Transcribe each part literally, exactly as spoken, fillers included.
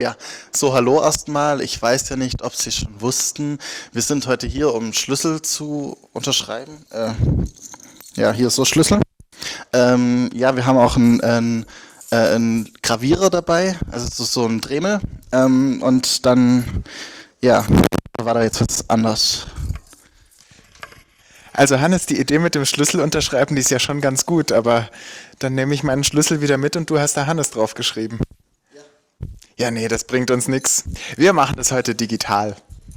Ja, so hallo erstmal. Ich weiß ja nicht, ob Sie schon wussten. Wir sind heute hier, um Schlüssel zu unterschreiben. Äh, ja, hier ist so Schlüssel. Ähm, ja, wir haben auch einen, einen, äh, einen Gravierer dabei, also so, so ein Dremel. Ähm, und dann, ja, war da jetzt was anders. Also Hannes, die Idee mit dem Schlüssel unterschreiben, die ist ja schon ganz gut, aber dann nehme ich meinen Schlüssel wieder mit und du hast da Hannes drauf geschrieben. Ja, nee, das bringt uns nichts. Wir machen das heute digital.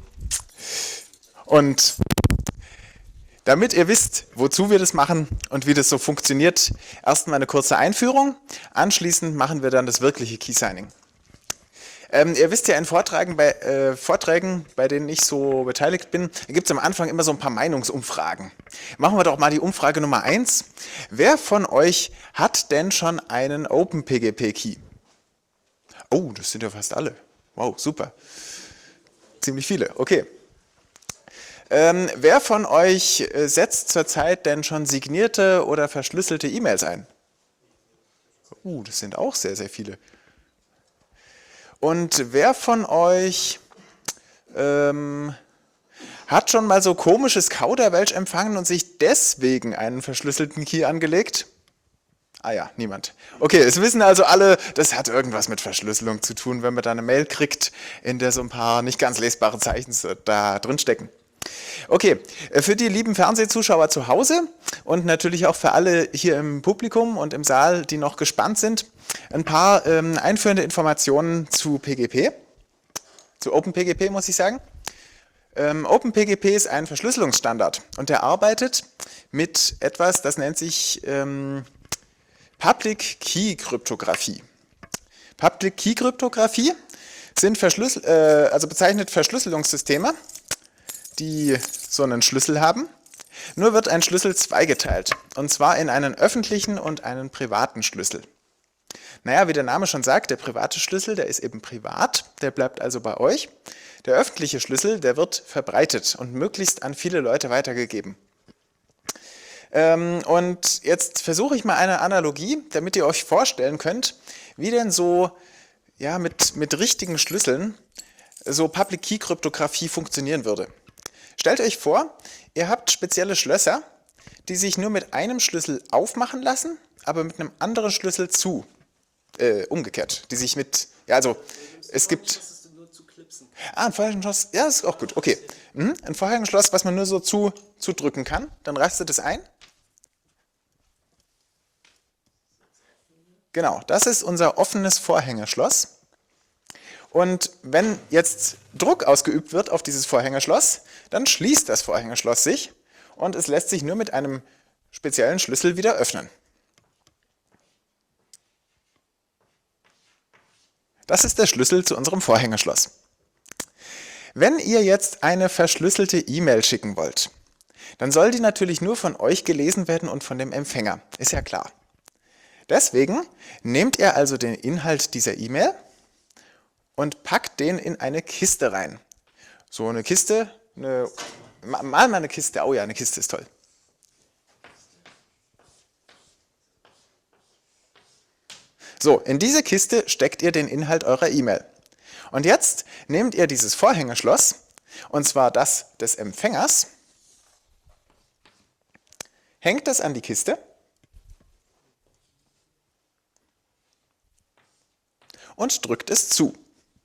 Und damit ihr wisst, wozu wir das machen und wie das so funktioniert, erstmal eine kurze Einführung. Anschließend machen wir dann das wirkliche Keysigning. Ähm, ihr wisst ja, in Vorträgen bei, äh, Vorträgen, bei denen ich so beteiligt bin, gibt es am Anfang immer so ein paar Meinungsumfragen. Machen wir doch mal die Umfrage Nummer eins. Wer von euch hat denn schon einen OpenPGP-Key? Oh, das sind ja fast alle. Wow, super. Ziemlich viele, okay. Ähm, wer von euch äh, setzt zurzeit denn schon signierte oder verschlüsselte E-Mails ein? Uh, das sind auch sehr, sehr viele. Und wer von euch ähm, hat schon mal so komisches Kauderwelsch empfangen und sich deswegen einen verschlüsselten Key angelegt? Ah ja, niemand. Okay, es wissen also alle, das hat irgendwas mit Verschlüsselung zu tun, wenn man da eine Mail kriegt, in der so ein paar nicht ganz lesbare Zeichen da drin stecken. Okay, für die lieben Fernsehzuschauer zu Hause und natürlich auch für alle hier im Publikum und im Saal, die noch gespannt sind, ein paar ähm, einführende Informationen zu P G P, zu OpenPGP muss ich sagen. Ähm, OpenPGP ist ein Verschlüsselungsstandard und der arbeitet mit etwas, das nennt sich ähm, Public Key Kryptographie. Public Key Kryptographie sind Verschlüssel äh, also bezeichnet Verschlüsselungssysteme, die so einen Schlüssel haben. Nur wird ein Schlüssel zweigeteilt, und zwar in einen öffentlichen und einen privaten Schlüssel. Naja, wie der Name schon sagt, der private Schlüssel, der ist eben privat, der bleibt also bei euch. Der öffentliche Schlüssel, der wird verbreitet und möglichst an viele Leute weitergegeben. Ähm, und jetzt versuche ich mal eine Analogie, damit ihr euch vorstellen könnt, wie denn so ja, mit, mit richtigen Schlüsseln so Public Key Kryptographie funktionieren würde. Stellt euch vor, ihr habt spezielle Schlösser, die sich nur mit einem Schlüssel aufmachen lassen, aber mit einem anderen Schlüssel zu. Äh, umgekehrt. Die sich mit, ja also, es gibt... Ah, ein Vorhängeschloss, ja, das ist auch gut, okay. Mhm. Ein Vorhängeschloss, was man nur so zu, zudrücken kann, dann rastet es ein. Genau, das ist unser offenes Vorhängeschloss. Und wenn jetzt Druck ausgeübt wird auf dieses Vorhängeschloss, dann schließt das Vorhängeschloss sich und es lässt sich nur mit einem speziellen Schlüssel wieder öffnen. Das ist der Schlüssel zu unserem Vorhängeschloss. Wenn ihr jetzt eine verschlüsselte E-Mail schicken wollt, dann soll die natürlich nur von euch gelesen werden und von dem Empfänger, ist ja klar. Deswegen nehmt ihr also den Inhalt dieser E-Mail und packt den in eine Kiste rein. So eine Kiste, eine, mal mal eine Kiste, oh ja, eine Kiste ist toll. So, in diese Kiste steckt ihr den Inhalt eurer E-Mail. Und jetzt nehmt ihr dieses Vorhängeschloss, und zwar das des Empfängers, hängt das an die Kiste und drückt es zu.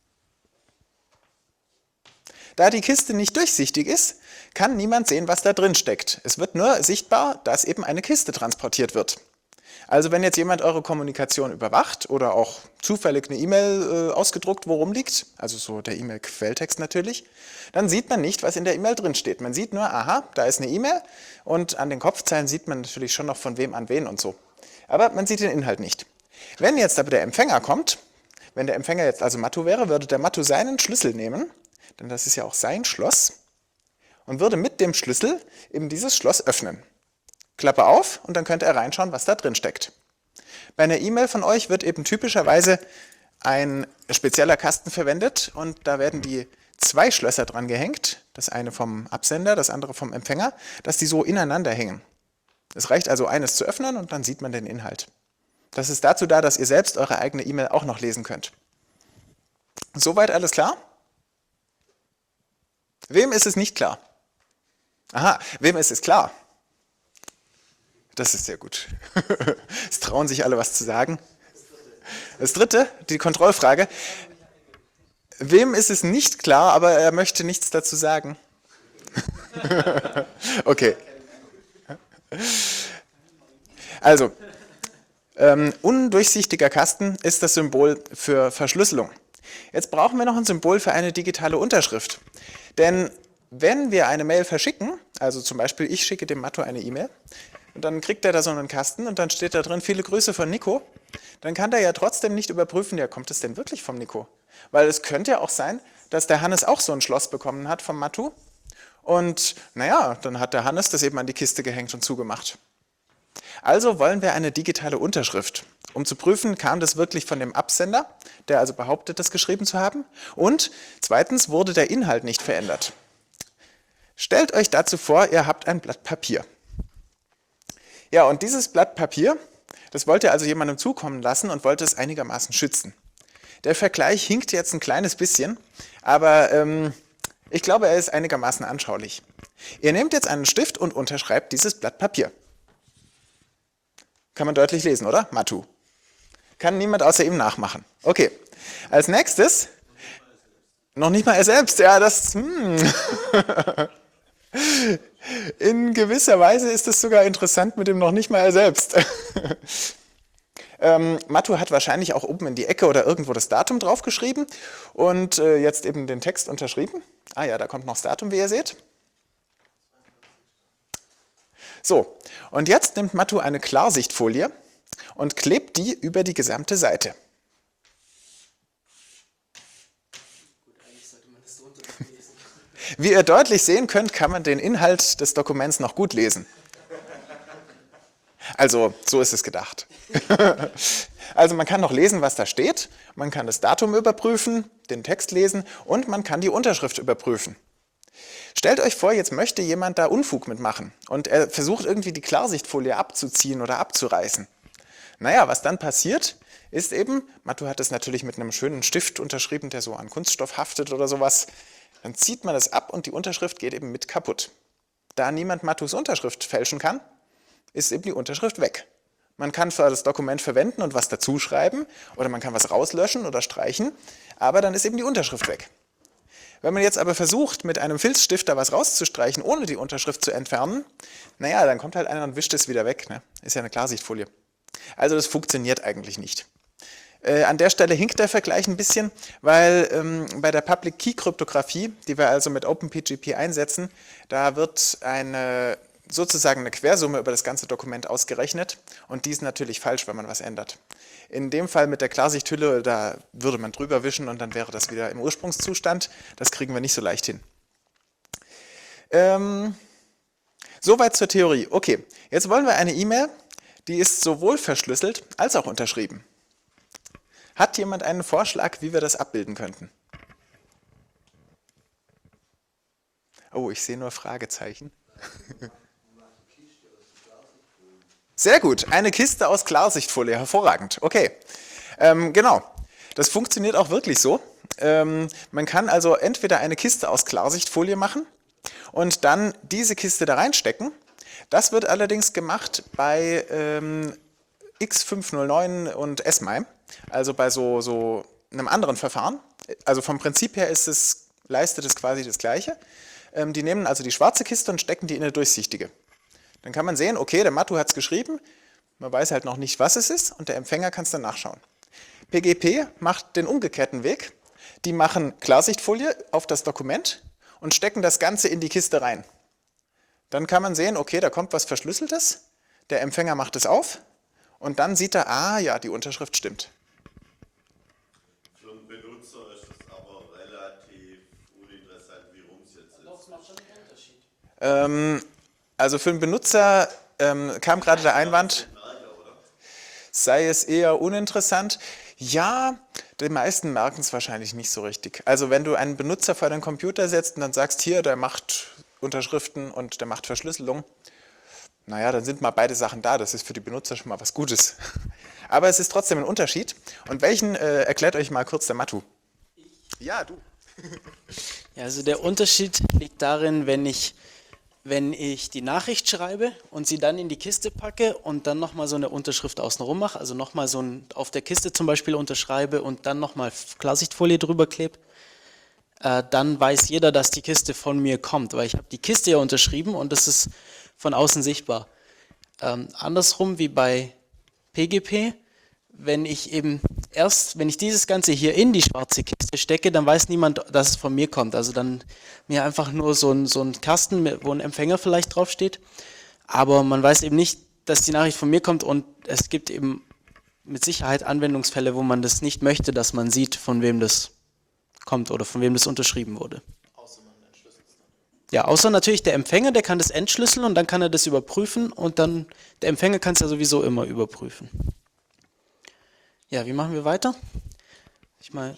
Da die Kiste nicht durchsichtig ist, kann niemand sehen, was da drin steckt. Es wird nur sichtbar, dass eben eine Kiste transportiert wird. Also wenn jetzt jemand eure Kommunikation überwacht oder auch zufällig eine E-Mail äh, ausgedruckt, wo rumliegt, also so der E-Mail-Quelltext natürlich, dann sieht man nicht, was in der E-Mail drin steht. Man sieht nur, aha, da ist eine E-Mail und an den Kopfzeilen sieht man natürlich schon noch von wem an wen und so. Aber man sieht den Inhalt nicht. Wenn jetzt aber der Empfänger kommt, wenn der Empfänger jetzt also Mattu wäre, würde der Mattu seinen Schlüssel nehmen, denn das ist ja auch sein Schloss, und würde mit dem Schlüssel eben dieses Schloss öffnen. Klappe auf und dann könnt ihr reinschauen, was da drin steckt. Bei einer E-Mail von euch wird eben typischerweise ein spezieller Kasten verwendet und da werden die zwei Schlösser dran gehängt, das eine vom Absender, das andere vom Empfänger, dass die so ineinander hängen. Es reicht also eines zu öffnen und dann sieht man den Inhalt. Das ist dazu da, dass ihr selbst eure eigene E-Mail auch noch lesen könnt. Soweit alles klar? Wem ist es nicht klar? Aha, wem ist es klar? Das ist sehr gut. Es trauen sich alle was zu sagen. Das dritte, die Kontrollfrage. Wem ist es nicht klar, aber er möchte nichts dazu sagen? Okay. Also, ähm, undurchsichtiger Kasten ist das Symbol für Verschlüsselung. Jetzt brauchen wir noch ein Symbol für eine digitale Unterschrift. Denn wenn wir eine Mail verschicken, also zum Beispiel ich schicke dem Matto eine E-Mail, und dann kriegt er da so einen Kasten und dann steht da drin, viele Grüße von Nico, dann kann der ja trotzdem nicht überprüfen, ja, kommt es denn wirklich vom Nico? Weil es könnte ja auch sein, dass der Hannes auch so ein Schloss bekommen hat vom Matto und naja, dann hat der Hannes das eben an die Kiste gehängt und zugemacht. Also wollen wir eine digitale Unterschrift, um zu prüfen, kam das wirklich von dem Absender, der also behauptet, das geschrieben zu haben, und zweitens wurde der Inhalt nicht verändert. Stellt euch dazu vor, ihr habt ein Blatt Papier. Ja, und dieses Blatt Papier, das wollt ihr also jemandem zukommen lassen und wollt es einigermaßen schützen. Der Vergleich hinkt jetzt ein kleines bisschen, aber ähm, ich glaube, er ist einigermaßen anschaulich. Ihr nehmt jetzt einen Stift und unterschreibt dieses Blatt Papier. Kann man deutlich lesen, oder? Mattu. Kann niemand außer ihm nachmachen. Okay. Als nächstes, noch nicht mal er selbst, ja, das, hm. In gewisser Weise ist es sogar interessant mit dem noch nicht mal er selbst. ähm, Mattu hat wahrscheinlich auch oben in die Ecke oder irgendwo das Datum draufgeschrieben und äh, jetzt eben den Text unterschrieben. Ah ja, da kommt noch das Datum, wie ihr seht. So, und jetzt nimmt Mattu eine Klarsichtfolie und klebt die über die gesamte Seite. Wie ihr deutlich sehen könnt, kann man den Inhalt des Dokuments noch gut lesen. Also, so ist es gedacht. Also man kann noch lesen, was da steht, man kann das Datum überprüfen, den Text lesen und man kann die Unterschrift überprüfen. Stellt euch vor, jetzt möchte jemand da Unfug mitmachen und er versucht irgendwie die Klarsichtfolie abzuziehen oder abzureißen. Naja, was dann passiert, ist eben, Mattu hat es natürlich mit einem schönen Stift unterschrieben, der so an Kunststoff haftet oder sowas, dann zieht man das ab und die Unterschrift geht eben mit kaputt. Da niemand Mattus Unterschrift fälschen kann, ist eben die Unterschrift weg. Man kann zwar das Dokument verwenden und was dazu schreiben oder man kann was rauslöschen oder streichen, aber dann ist eben die Unterschrift weg. Wenn man jetzt aber versucht, mit einem Filzstift da was rauszustreichen, ohne die Unterschrift zu entfernen, naja, dann kommt halt einer und wischt es wieder weg. Ne? Ist ja eine Klarsichtfolie. Also das funktioniert eigentlich nicht. Äh, an der Stelle hinkt der Vergleich ein bisschen, weil ähm, bei der Public Key Kryptographie, die wir also mit OpenPGP einsetzen, da wird eine sozusagen eine Quersumme über das ganze Dokument ausgerechnet und die ist natürlich falsch, wenn man was ändert. In dem Fall mit der Klarsichthülle, da würde man drüber wischen und dann wäre das wieder im Ursprungszustand. Das kriegen wir nicht so leicht hin. Ähm, soweit zur Theorie. Okay, jetzt wollen wir eine E-Mail, die ist sowohl verschlüsselt als auch unterschrieben. Hat jemand einen Vorschlag, wie wir das abbilden könnten? Oh, ich sehe nur Fragezeichen. Sehr gut, eine Kiste aus Klarsichtfolie, hervorragend. Okay, ähm, genau, das funktioniert auch wirklich so. Ähm, man kann also entweder eine Kiste aus Klarsichtfolie machen und dann diese Kiste da reinstecken. Das wird allerdings gemacht bei ähm, X fünf null neun und S M I M E, also bei so, so einem anderen Verfahren. Also vom Prinzip her ist es, leistet es quasi das Gleiche. Ähm, die nehmen also die schwarze Kiste und stecken die in eine durchsichtige. Dann kann man sehen, okay, der Mattu hat es geschrieben, man weiß halt noch nicht, was es ist und der Empfänger kann es dann nachschauen. P G P macht den umgekehrten Weg. Die machen Klarsichtfolie auf das Dokument und stecken das Ganze in die Kiste rein. Dann kann man sehen, okay, da kommt was Verschlüsseltes, der Empfänger macht es auf und dann sieht er, ah ja, die Unterschrift stimmt. Für einen Benutzer ist es aber relativ uninteressant, wie rum es jetzt ist. Doch, es macht schon einen Unterschied. Ähm, Also für den Benutzer ähm, kam gerade der Einwand, sei es eher uninteressant. Ja, die meisten merken es wahrscheinlich nicht so richtig. Also wenn du einen Benutzer vor den Computer setzt und dann sagst, hier, der macht Unterschriften und der macht Verschlüsselung, naja, dann sind mal beide Sachen da. Das ist für die Benutzer schon mal was Gutes. Aber es ist trotzdem ein Unterschied. Und welchen äh, erklärt euch mal kurz der Mattu? Ich Ja, du. Ja, also der Unterschied liegt darin, wenn ich, wenn ich die Nachricht schreibe und sie dann in die Kiste packe und dann nochmal so eine Unterschrift außenrum mache, also nochmal so ein, auf der Kiste zum Beispiel unterschreibe und dann nochmal Klarsichtfolie drüber klebe, äh, dann weiß jeder, dass die Kiste von mir kommt, weil ich habe die Kiste ja unterschrieben und das ist von außen sichtbar. Ähm, andersrum wie bei P G P, wenn ich eben erst, wenn ich dieses Ganze hier in die schwarze Kiste stecke, dann weiß niemand, dass es von mir kommt. Also dann mir einfach nur so ein, so ein Kasten, mit- wo ein Empfänger vielleicht draufsteht, aber man weiß eben nicht, dass die Nachricht von mir kommt und es gibt eben mit Sicherheit Anwendungsfälle, wo man das nicht möchte, dass man sieht, von wem das kommt oder von wem das unterschrieben wurde. Ja, außer natürlich der Empfänger, der kann das entschlüsseln und dann kann er das überprüfen und dann, der Empfänger kann es ja sowieso immer überprüfen. Ja, wie machen wir weiter? Ich mal.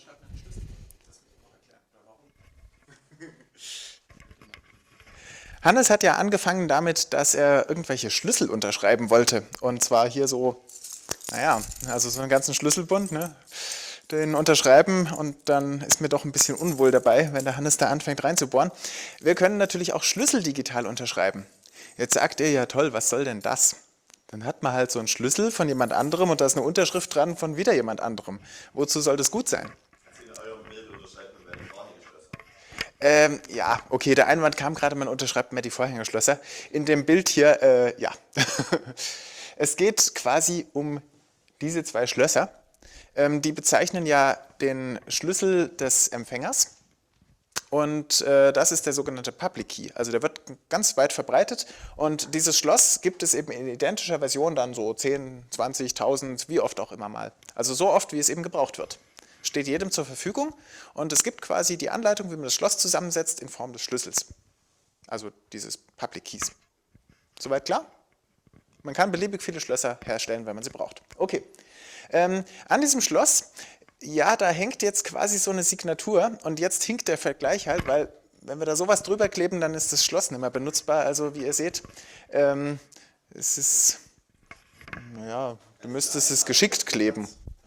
Hannes hat ja angefangen damit, dass er irgendwelche Schlüssel unterschreiben wollte. Und zwar hier so, naja, also so einen ganzen Schlüsselbund, ne? Den unterschreiben und dann ist mir doch ein bisschen unwohl dabei, wenn der Hannes da anfängt reinzubohren. Wir können natürlich auch Schlüssel digital unterschreiben. Jetzt sagt ihr ja, toll, was soll denn das? Dann hat man halt so einen Schlüssel von jemand anderem und da ist eine Unterschrift dran von wieder jemand anderem. Wozu soll das gut sein? Also in eurem Bild unterschreibt man bei den Vorhängeschlössern. Ähm, ja, okay, der Einwand kam gerade, man unterschreibt mehr die Vorhängeschlösser. In dem Bild hier, äh, ja. Es geht quasi um diese zwei Schlösser. Ähm, die bezeichnen ja den Schlüssel des Empfängers. Und äh, das ist der sogenannte Public Key. Also der wird ganz weit verbreitet. Und dieses Schloss gibt es eben in identischer Version dann so zehn, zwanzig, tausend, wie oft auch immer mal. Also so oft, wie es eben gebraucht wird. Steht jedem zur Verfügung. Und es gibt quasi die Anleitung, wie man das Schloss zusammensetzt in Form des Schlüssels. Also dieses Public Keys. Soweit klar? Man kann beliebig viele Schlösser herstellen, wenn man sie braucht. Okay. Ähm, an diesem Schloss, ja, da hängt jetzt quasi so eine Signatur und jetzt hinkt der Vergleich halt, weil wenn wir da sowas drüber kleben, dann ist das Schloss nicht mehr benutzbar. Also wie ihr seht, ähm, es ist, naja, du müsstest es geschickt kleben.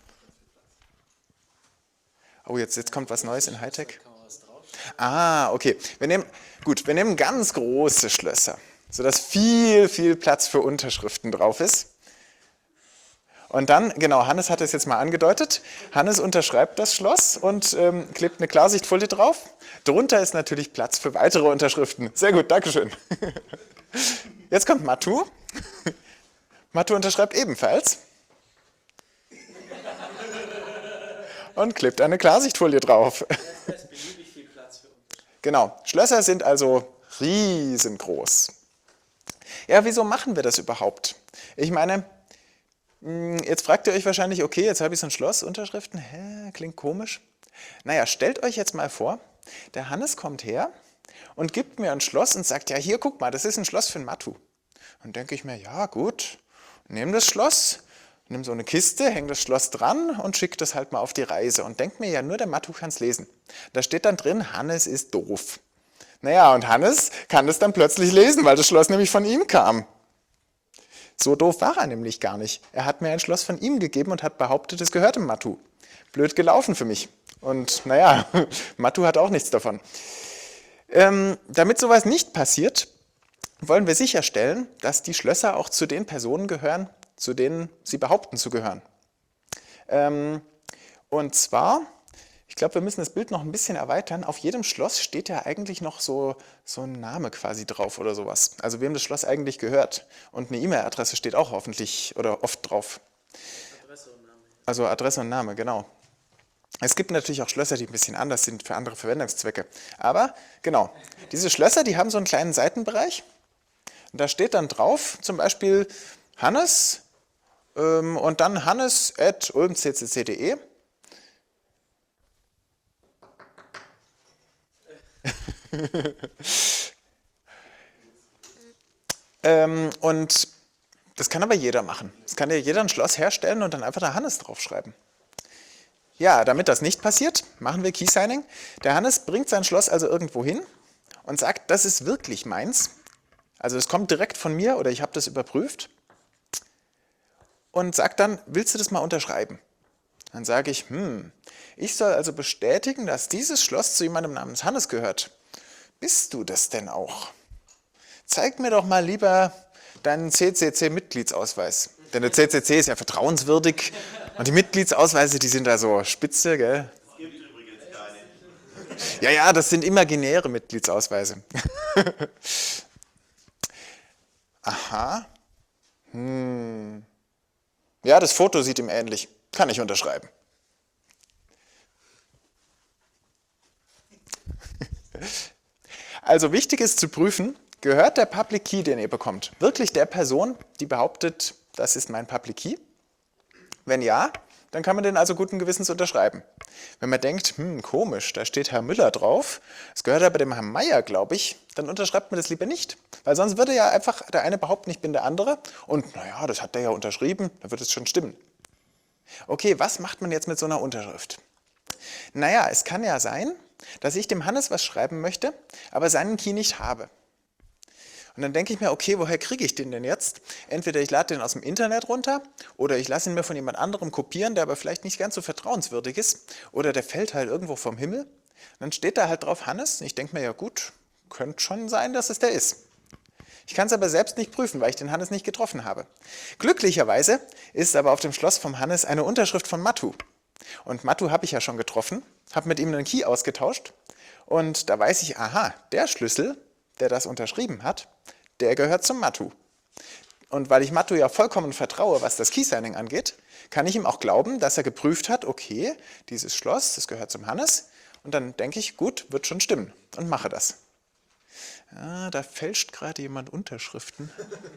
Oh, jetzt, jetzt kommt was Neues in Hightech. Ah, okay. Wir nehmen, gut, wir nehmen ganz große Schlösser, sodass viel, viel Platz für Unterschriften drauf ist. Und dann, genau, Hannes hat es jetzt mal angedeutet, Hannes unterschreibt das Schloss und ähm, klebt eine Klarsichtfolie drauf. Drunter ist natürlich Platz für weitere Unterschriften. Sehr gut, Dankeschön. Jetzt kommt Matu. Matu unterschreibt ebenfalls. Und klebt eine Klarsichtfolie drauf. Genau, Schlösser sind also riesengroß. Ja, wieso machen wir das überhaupt? Ich meine, jetzt fragt ihr euch wahrscheinlich, okay, jetzt habe ich so ein Schloss, Unterschriften, hä, klingt komisch. Naja, stellt euch jetzt mal vor, der Hannes kommt her und gibt mir ein Schloss und sagt, ja, hier, guck mal, das ist ein Schloss für den Matu. Und denke ich mir, ja, gut, nehme das Schloss, nehme so eine Kiste, hänge das Schloss dran und schicke das halt mal auf die Reise. Und denke mir, ja, nur der Matu kann es lesen. Da steht dann drin, Hannes ist doof. Naja, und Hannes kann das dann plötzlich lesen, weil das Schloss nämlich von ihm kam. So doof war er nämlich gar nicht. Er hat mir ein Schloss von ihm gegeben und hat behauptet, es gehört dem Matu. Blöd gelaufen für mich. Und naja, Matu hat auch nichts davon. Ähm, damit sowas nicht passiert, wollen wir sicherstellen, dass die Schlösser auch zu den Personen gehören, zu denen sie behaupten zu gehören. Ähm, und zwar, ich glaube, wir müssen das Bild noch ein bisschen erweitern. Auf jedem Schloss steht ja eigentlich noch so, so ein Name quasi drauf oder sowas. Also wem das Schloss eigentlich gehört. Und eine E-Mail-Adresse steht auch hoffentlich oder oft drauf. Adresse und Name. Also Adresse und Name, genau. Es gibt natürlich auch Schlösser, die ein bisschen anders sind für andere Verwendungszwecke. Aber genau, diese Schlösser, die haben so einen kleinen Seitenbereich. Und da steht dann drauf, zum Beispiel Hannes ähm, und dann hannes at ulm c c c punkt de. ähm, und das kann aber jeder machen. Das kann ja jeder ein Schloss herstellen und dann einfach da Hannes draufschreiben. Ja, damit das nicht passiert, machen wir Keysigning. Der Hannes bringt sein Schloss also irgendwo hin und sagt, das ist wirklich meins. Also es kommt direkt von mir oder ich habe das überprüft. Und sagt dann, willst du das mal unterschreiben? Dann sage ich, hm, ich soll also bestätigen, dass dieses Schloss zu jemandem namens Hannes gehört. Bist du das denn auch? Zeig mir doch mal lieber deinen C C C-Mitgliedsausweis. Denn der C C C ist ja vertrauenswürdig und die Mitgliedsausweise, die sind da so spitze, gell? Es gibt übrigens keine. Ja, ja, das sind imaginäre Mitgliedsausweise. Aha. Hm. Ja, das Foto sieht ihm ähnlich. Kann ich unterschreiben. Also wichtig ist zu prüfen, gehört der Public Key, den ihr bekommt, wirklich der Person, die behauptet, das ist mein Public Key? Wenn ja, dann kann man den also guten Gewissens unterschreiben. Wenn man denkt, hm, komisch, da steht Herr Müller drauf, es gehört aber dem Herrn Meier, glaube ich, dann unterschreibt man das lieber nicht. Weil sonst würde ja einfach der eine behaupten, ich bin der andere und naja, das hat der ja unterschrieben, dann wird es schon stimmen. Okay, was macht man jetzt mit so einer Unterschrift? Naja, es kann ja sein, dass ich dem Hannes was schreiben möchte, aber seinen Key nicht habe. Und dann denke ich mir, okay, woher kriege ich den denn jetzt? Entweder ich lade den aus dem Internet runter oder ich lasse ihn mir von jemand anderem kopieren, der aber vielleicht nicht ganz so vertrauenswürdig ist oder der fällt halt irgendwo vom Himmel. Und dann steht da halt drauf Hannes und ich denke mir, ja gut, könnte schon sein, dass es der ist. Ich kann es aber selbst nicht prüfen, weil ich den Hannes nicht getroffen habe. Glücklicherweise ist aber auf dem Schloss vom Hannes eine Unterschrift von Matu. Und Matu habe ich ja schon getroffen, habe mit ihm einen Key ausgetauscht und da weiß ich, aha, der Schlüssel, der das unterschrieben hat, der gehört zum Matu. Und weil ich Matu ja vollkommen vertraue, was das Keysigning angeht, kann ich ihm auch glauben, dass er geprüft hat, okay, dieses Schloss, das gehört zum Hannes. Und dann denke ich, gut, wird schon stimmen und mache das. Ja, da fälscht gerade jemand Unterschriften.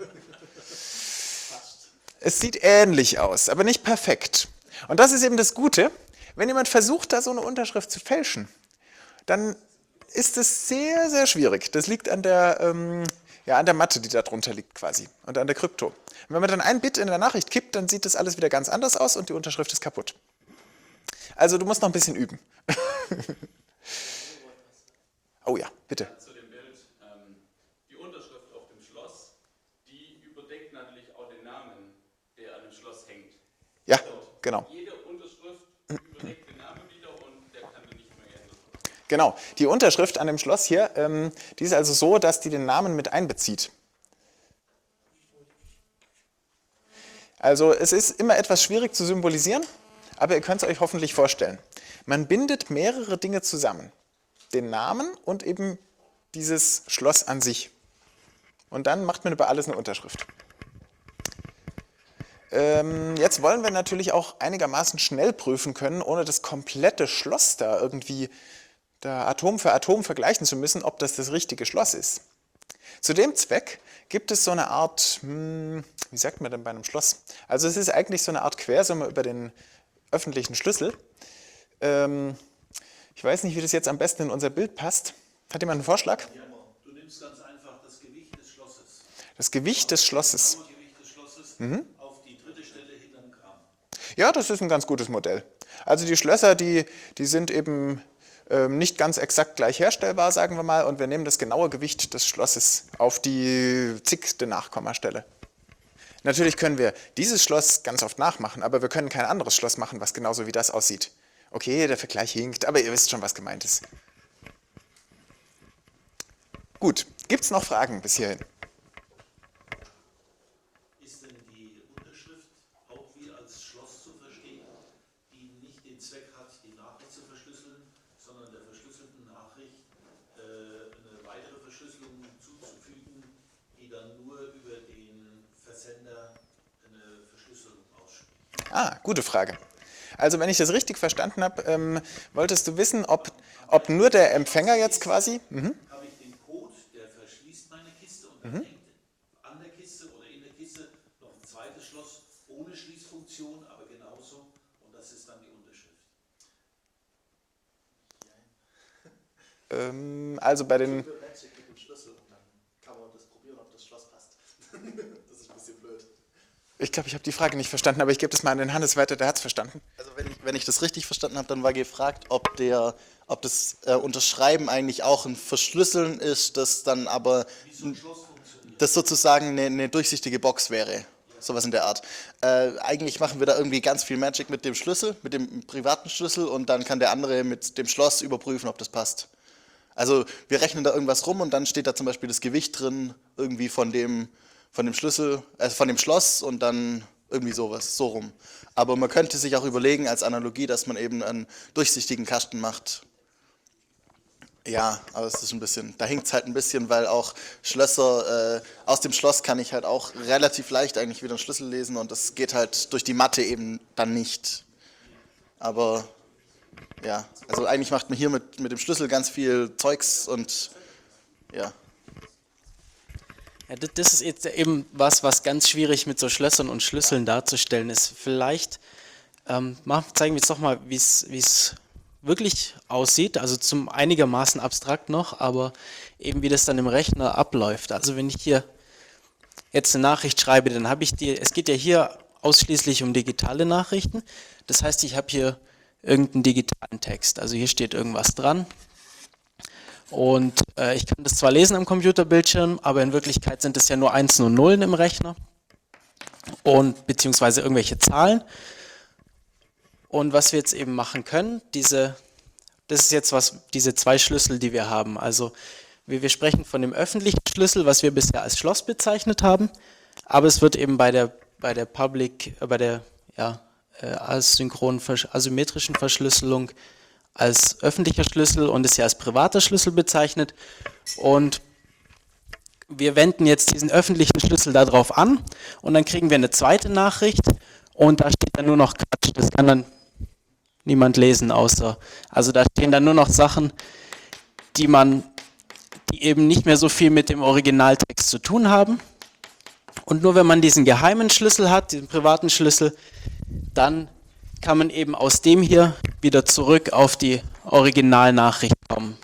Es sieht ähnlich aus, aber nicht perfekt. Und das ist eben das Gute, wenn jemand versucht, da so eine Unterschrift zu fälschen, dann ist es sehr, sehr schwierig. Das liegt an der, ähm, ja, an der Matte, die da drunter liegt quasi und an der Krypto. Und wenn man dann ein Bit in der Nachricht kippt, dann sieht das alles wieder ganz anders aus und die Unterschrift ist kaputt. Also du musst noch ein bisschen üben. Oh ja, bitte. Zu dem Bild. Ähm, die Unterschrift auf dem Schloss, die überdeckt natürlich auch den Namen, der an dem Schloss hängt. Ja, genau. Jede Unterschrift überdeckt den Namen wieder und der kann dann nicht mehr geändert werden. Genau, die Unterschrift an dem Schloss hier, ähm, die ist also so, dass die den Namen mit einbezieht. Also es ist immer etwas schwierig zu symbolisieren, aber ihr könnt es euch hoffentlich vorstellen. Man bindet mehrere Dinge zusammen. Den Namen und eben dieses Schloss an sich. Und dann macht man über alles eine Unterschrift. Ähm, jetzt wollen wir natürlich auch einigermaßen schnell prüfen können, ohne das komplette Schloss da irgendwie da Atom für Atom vergleichen zu müssen, ob das das richtige Schloss ist. Zu dem Zweck gibt es so eine Art, hm, wie sagt man denn bei einem Schloss? Also es ist eigentlich so eine Art Quersumme über den öffentlichen Schlüssel. Ähm, ich weiß nicht, wie das jetzt am besten in unser Bild passt. Hat jemand einen Vorschlag? Ja, du nimmst ganz einfach das Gewicht des Schlosses. Das Gewicht des Schlosses. Das Gewicht des Schlosses auf die dritte Stelle hinterm Gramm. Ja, das ist ein ganz gutes Modell. Also die Schlösser, die, die sind eben ähm, nicht ganz exakt gleich herstellbar, sagen wir mal, und wir nehmen das genaue Gewicht des Schlosses auf die zigste Nachkommastelle. Natürlich können wir dieses Schloss ganz oft nachmachen, aber wir können kein anderes Schloss machen, was genauso wie das aussieht. Okay, der Vergleich hinkt, aber ihr wisst schon, was gemeint ist. Gut, gibt es noch Fragen bis hierhin? Ist denn die Unterschrift auch wie als Schloss zu verstehen, die nicht den Zweck hat, die Nachricht zu verschlüsseln, sondern der verschlüsselten Nachricht äh, eine weitere Verschlüsselung zuzufügen, die dann nur über den Versender eine Verschlüsselung ausspricht? Ah, gute Frage. Also wenn ich das richtig verstanden habe, ähm, wolltest du wissen, ob, ob nur der Empfänger jetzt quasi... Mhm. Habe ich den Code, der verschließt meine Kiste und dann hängt an der Kiste oder in der Kiste noch ein zweites Schloss ohne Schließfunktion, aber genauso und das ist dann die Unterschrift. Ähm, also bei den... mit dem Schlüssel und dann kann man das probieren, ob das Schloss passt. Das ist ein bisschen blöd. Ich glaube, ich habe die Frage nicht verstanden, aber ich gebe das mal an den Hannes weiter, der hat es verstanden. Also wenn ich, wenn ich das richtig verstanden habe, dann war gefragt, ob, der, ob das äh, Unterschreiben eigentlich auch ein Verschlüsseln ist, das dann aber Wie so ein Schloss funktioniert. das sozusagen eine, eine durchsichtige Box wäre. Ja, Sowas in der Art. Äh, eigentlich machen wir da irgendwie ganz viel Magic mit dem Schlüssel, mit dem privaten Schlüssel und dann kann der andere mit dem Schloss überprüfen, ob das passt. Also wir rechnen da irgendwas rum und dann steht da zum Beispiel das Gewicht drin, irgendwie von dem, von dem Schlüssel, äh, von dem Schloss und dann irgendwie sowas, so rum. Aber man könnte sich auch überlegen als Analogie, dass man eben einen durchsichtigen Kasten macht. Ja, aber es ist ein bisschen, da hinkt es halt ein bisschen, weil auch Schlösser, äh, aus dem Schloss kann ich halt auch relativ leicht eigentlich wieder einen Schlüssel lesen und das geht halt durch die Matte eben dann nicht. Aber ja, also eigentlich macht man hier mit, mit dem Schlüssel ganz viel Zeugs und ja. Ja, das das ist jetzt eben was, was ganz schwierig mit so Schlössern und Schlüsseln darzustellen ist. Vielleicht ähm, machen, zeigen wir jetzt doch mal, wie es wirklich aussieht, also zum einigermaßen abstrakt noch, aber eben wie das dann im Rechner abläuft. Also wenn ich hier jetzt eine Nachricht schreibe, dann habe ich die, es geht ja hier ausschließlich um digitale Nachrichten, das heißt, ich habe hier irgendeinen digitalen Text, also hier steht irgendwas dran und äh, ich kann das zwar lesen am Computerbildschirm, aber in Wirklichkeit sind es ja nur Einsen und Nullen im Rechner und beziehungsweise irgendwelche Zahlen. Und was wir jetzt eben machen können, diese, das ist jetzt was, diese zwei Schlüssel, die wir haben. Also wir, wir sprechen von dem öffentlichen Schlüssel, was wir bisher als Schloss bezeichnet haben, aber es wird eben bei der, bei der Public, äh, bei der ja, äh, asynchronen, asymmetrischen Verschlüsselung als öffentlicher Schlüssel und ist ja als privater Schlüssel bezeichnet. Und wir wenden jetzt diesen öffentlichen Schlüssel darauf an und dann kriegen wir eine zweite Nachricht und da steht dann nur noch Quatsch, das kann dann niemand lesen außer, also da stehen dann nur noch Sachen, die man, die eben nicht mehr so viel mit dem Originaltext zu tun haben und nur wenn man diesen geheimen Schlüssel hat, diesen privaten Schlüssel, dann kann man eben aus dem hier wieder zurück auf die Originalnachricht kommen.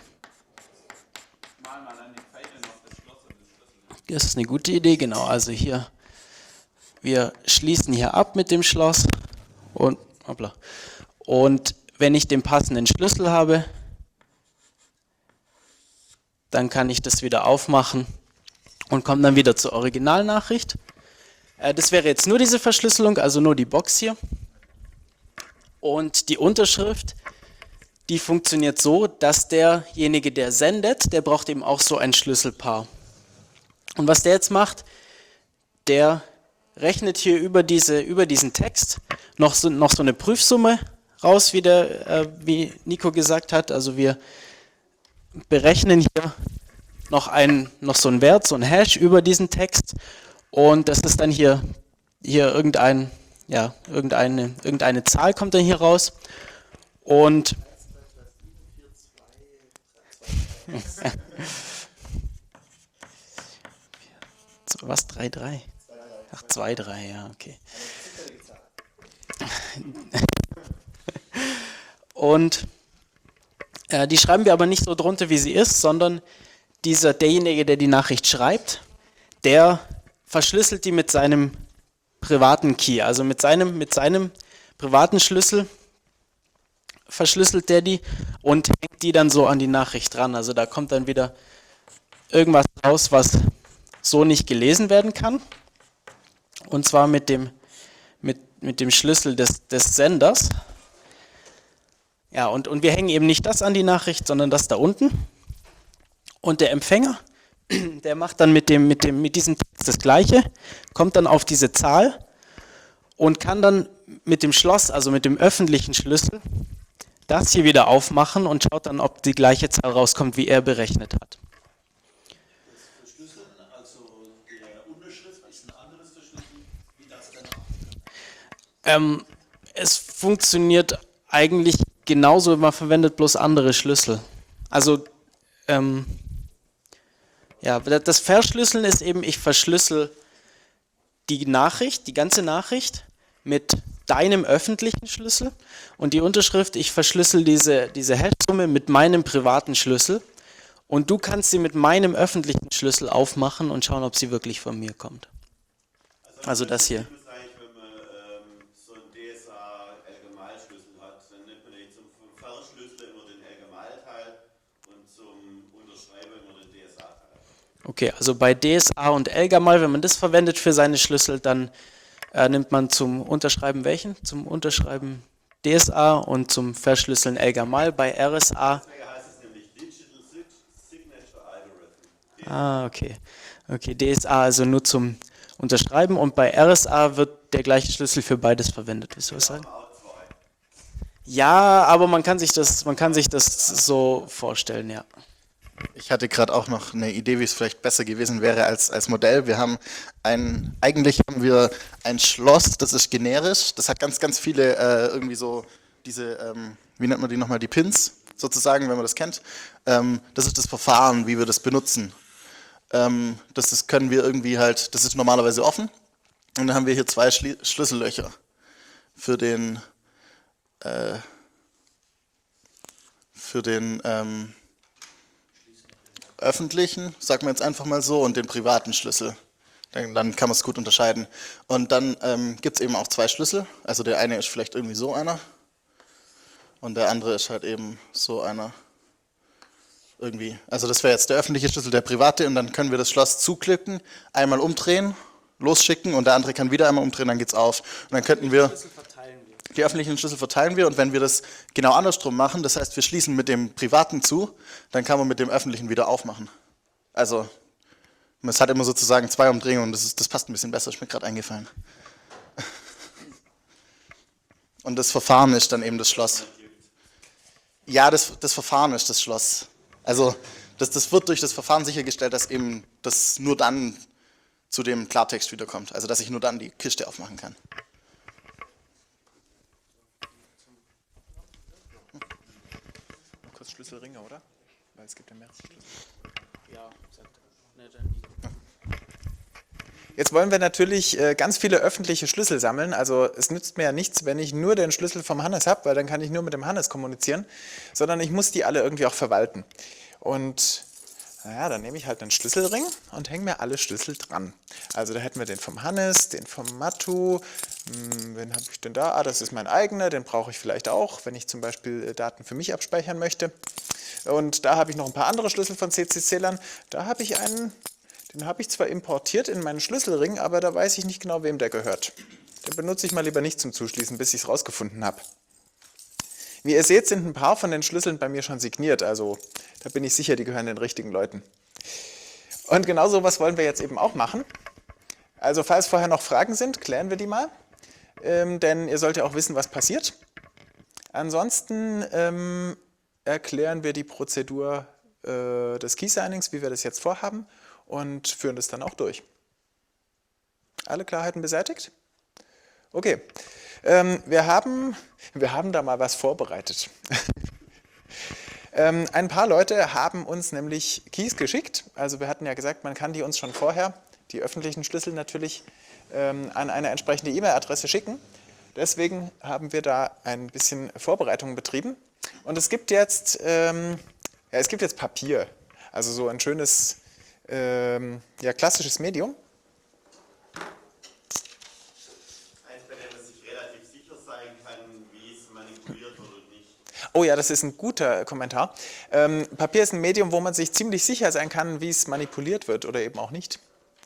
Das ist eine gute Idee, genau, also hier, wir schließen hier ab mit dem Schloss und hoppla. Und wenn ich den passenden Schlüssel habe, dann kann ich das wieder aufmachen und komme dann wieder zur Originalnachricht. Äh, das wäre jetzt nur diese Verschlüsselung, also nur die Box hier. Und die Unterschrift, die funktioniert so, dass derjenige, der sendet, der braucht eben auch so ein Schlüsselpaar. Und was der jetzt macht, der rechnet hier über, diese, über diesen Text noch so, noch so eine Prüfsumme raus, wie, der, äh, wie Nico gesagt hat. Also wir berechnen hier noch, ein, noch so einen Wert, so einen Hash über diesen Text und das ist dann hier, hier irgendein, ja, irgendeine, irgendeine Zahl kommt dann hier raus und was, drei drei? Ach, zwei drei, ja, okay. Und äh, die schreiben wir aber nicht so drunter, wie sie ist, sondern dieser, derjenige, der die Nachricht schreibt, der verschlüsselt die mit seinem privaten Key, also mit seinem, mit seinem privaten Schlüssel verschlüsselt der die und hängt die dann so an die Nachricht dran. Also da kommt dann wieder irgendwas raus, was so nicht gelesen werden kann. Und zwar mit dem, mit, mit dem Schlüssel des, des Senders. Ja, und, und wir hängen eben nicht das an die Nachricht, sondern das da unten. Und der Empfänger, der macht dann mit, dem, mit, dem, mit diesem Text das Gleiche, kommt dann auf diese Zahl und kann dann mit dem Schloss, also mit dem öffentlichen Schlüssel, das hier wieder aufmachen und schaut dann, ob die gleiche Zahl rauskommt, wie er berechnet hat. Das Verschlüsseln, also der Unterschrift, ist ein anderes Verschlüsseln wie das danach. Ähm, es funktioniert eigentlich genauso, man verwendet bloß andere Schlüssel. Also, ähm, ja, das Verschlüsseln ist eben, ich verschlüssel die Nachricht, die ganze Nachricht mit deinem öffentlichen Schlüssel und die Unterschrift, ich verschlüssel diese, diese Hash-Summe mit meinem privaten Schlüssel und du kannst sie mit meinem öffentlichen Schlüssel aufmachen und schauen, ob sie wirklich von mir kommt. Also das hier. Wenn man ähm, so einen D S A-Elgamal-Schlüssel hat, dann nimmt man nicht zum Verschlüsseln immer den Elgamal-Teil und zum Unterschreiben immer den D S A-Teil. Okay, also bei D S A und Elgamal, wenn man das verwendet für seine Schlüssel, dann äh, nimmt man zum Unterschreiben welchen? Zum Unterschreiben D S A und zum Verschlüsseln Elgamal. Bei R S A. Deswegen heißt es nämlich Digital Sig- Signature Algorithm. Ah, okay. Okay, D S A also nur zum Unterschreiben und bei R S A wird der gleiche Schlüssel für beides verwendet. Willst du was sagen? Ja, aber man kann sich das, man kann sich das so vorstellen, ja. Ich hatte gerade auch noch eine Idee, wie es vielleicht besser gewesen wäre als, als Modell. Wir haben ein, eigentlich haben wir ein Schloss, das ist generisch, das hat ganz, ganz viele äh, irgendwie so diese, ähm, wie nennt man die nochmal, die Pins sozusagen, wenn man das kennt. Ähm, das ist das Verfahren, wie wir das benutzen. Ähm, das ist, können wir irgendwie halt, das ist normalerweise offen und dann haben wir hier zwei Schli Schlüssellöcher für den, äh, für den, ähm, öffentlichen, sagen wir jetzt einfach mal so, und den privaten Schlüssel. Dann, dann kann man es gut unterscheiden. Und dann ähm, gibt es eben auch zwei Schlüssel. Also der eine ist vielleicht irgendwie so einer und der andere ist halt eben so einer. Irgendwie. Also das wäre jetzt der öffentliche Schlüssel, der private, und dann können wir das Schloss zuklicken, einmal umdrehen, losschicken und der andere kann wieder einmal umdrehen, dann geht's auf. Und dann könnten wir die öffentlichen Schlüssel verteilen wir und wenn wir das genau andersrum machen, das heißt, wir schließen mit dem privaten zu, dann kann man mit dem öffentlichen wieder aufmachen. Also, es hat immer sozusagen zwei Umdrehungen und das, ist, das passt ein bisschen besser, ist mir gerade eingefallen. Und das Verfahren ist dann eben das Schloss. Ja, das, das Verfahren ist das Schloss. Also, das, das wird durch das Verfahren sichergestellt, dass eben das nur dann zu dem Klartext wiederkommt. Also, dass ich nur dann die Kiste aufmachen kann. Schlüsselringe, oder? Weil es gibt ja mehrere Schlüssel. Ja, sagt Jetzt wollen wir natürlich äh, ganz viele öffentliche Schlüssel sammeln. Also es nützt mir ja nichts, wenn ich nur den Schlüssel vom Hannes habe, weil dann kann ich nur mit dem Hannes kommunizieren, sondern ich muss die alle irgendwie auch verwalten. Und naja, dann nehme ich halt einen Schlüsselring und hänge mir alle Schlüssel dran. Also da hätten wir den vom Hannes, den vom Matu. Hm, wen habe ich denn da? Ah, das ist mein eigener, den brauche ich vielleicht auch, wenn ich zum Beispiel Daten für mich abspeichern möchte. Und da habe ich noch ein paar andere Schlüssel von C C C-Lern. Da habe ich einen, den habe ich zwar importiert in meinen Schlüsselring, aber da weiß ich nicht genau, wem der gehört. Den benutze ich mal lieber nicht zum Zuschließen, bis ich es rausgefunden habe. Wie ihr seht, sind ein paar von den Schlüsseln bei mir schon signiert, also da bin ich sicher, die gehören den richtigen Leuten. Und genau so was wollen wir jetzt eben auch machen. Also falls vorher noch Fragen sind, klären wir die mal, ähm, denn ihr sollt ja auch wissen, was passiert. Ansonsten ähm, erklären wir die Prozedur äh, des Key-Signings, wie wir das jetzt vorhaben, und führen das dann auch durch. Alle Klarheiten beseitigt? Okay. Ähm, wir, haben, wir haben da mal was vorbereitet. ähm, ein paar Leute haben uns nämlich Keys geschickt. Also wir hatten ja gesagt, man kann die uns schon vorher, die öffentlichen Schlüssel natürlich, ähm, an eine entsprechende E-Mail-Adresse schicken. Deswegen haben wir da ein bisschen Vorbereitung betrieben. Und es gibt jetzt, ähm, ja, es gibt jetzt Papier. Also so ein schönes, ähm, ja, klassisches Medium. Oh ja, das ist ein guter Kommentar. Ähm, Papier ist ein Medium, wo man sich ziemlich sicher sein kann, wie es manipuliert wird oder eben auch nicht.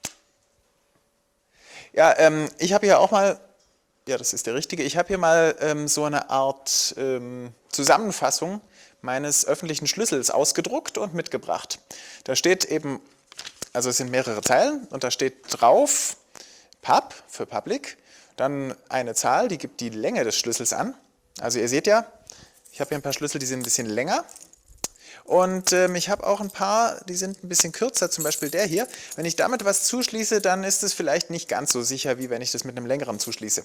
Ja, ähm, ich habe hier auch mal, ja, das ist der richtige, ich habe hier mal ähm, so eine Art ähm, Zusammenfassung meines öffentlichen Schlüssels ausgedruckt und mitgebracht. Da steht eben, also es sind mehrere Zeilen und da steht drauf Pub für Public, dann eine Zahl, die gibt die Länge des Schlüssels an. Also ihr seht ja, ich habe hier ein paar Schlüssel, die sind ein bisschen länger und ähm, ich habe auch ein paar, die sind ein bisschen kürzer, zum Beispiel der hier. Wenn ich damit was zuschließe, dann ist es vielleicht nicht ganz so sicher, wie wenn ich das mit einem längeren zuschließe.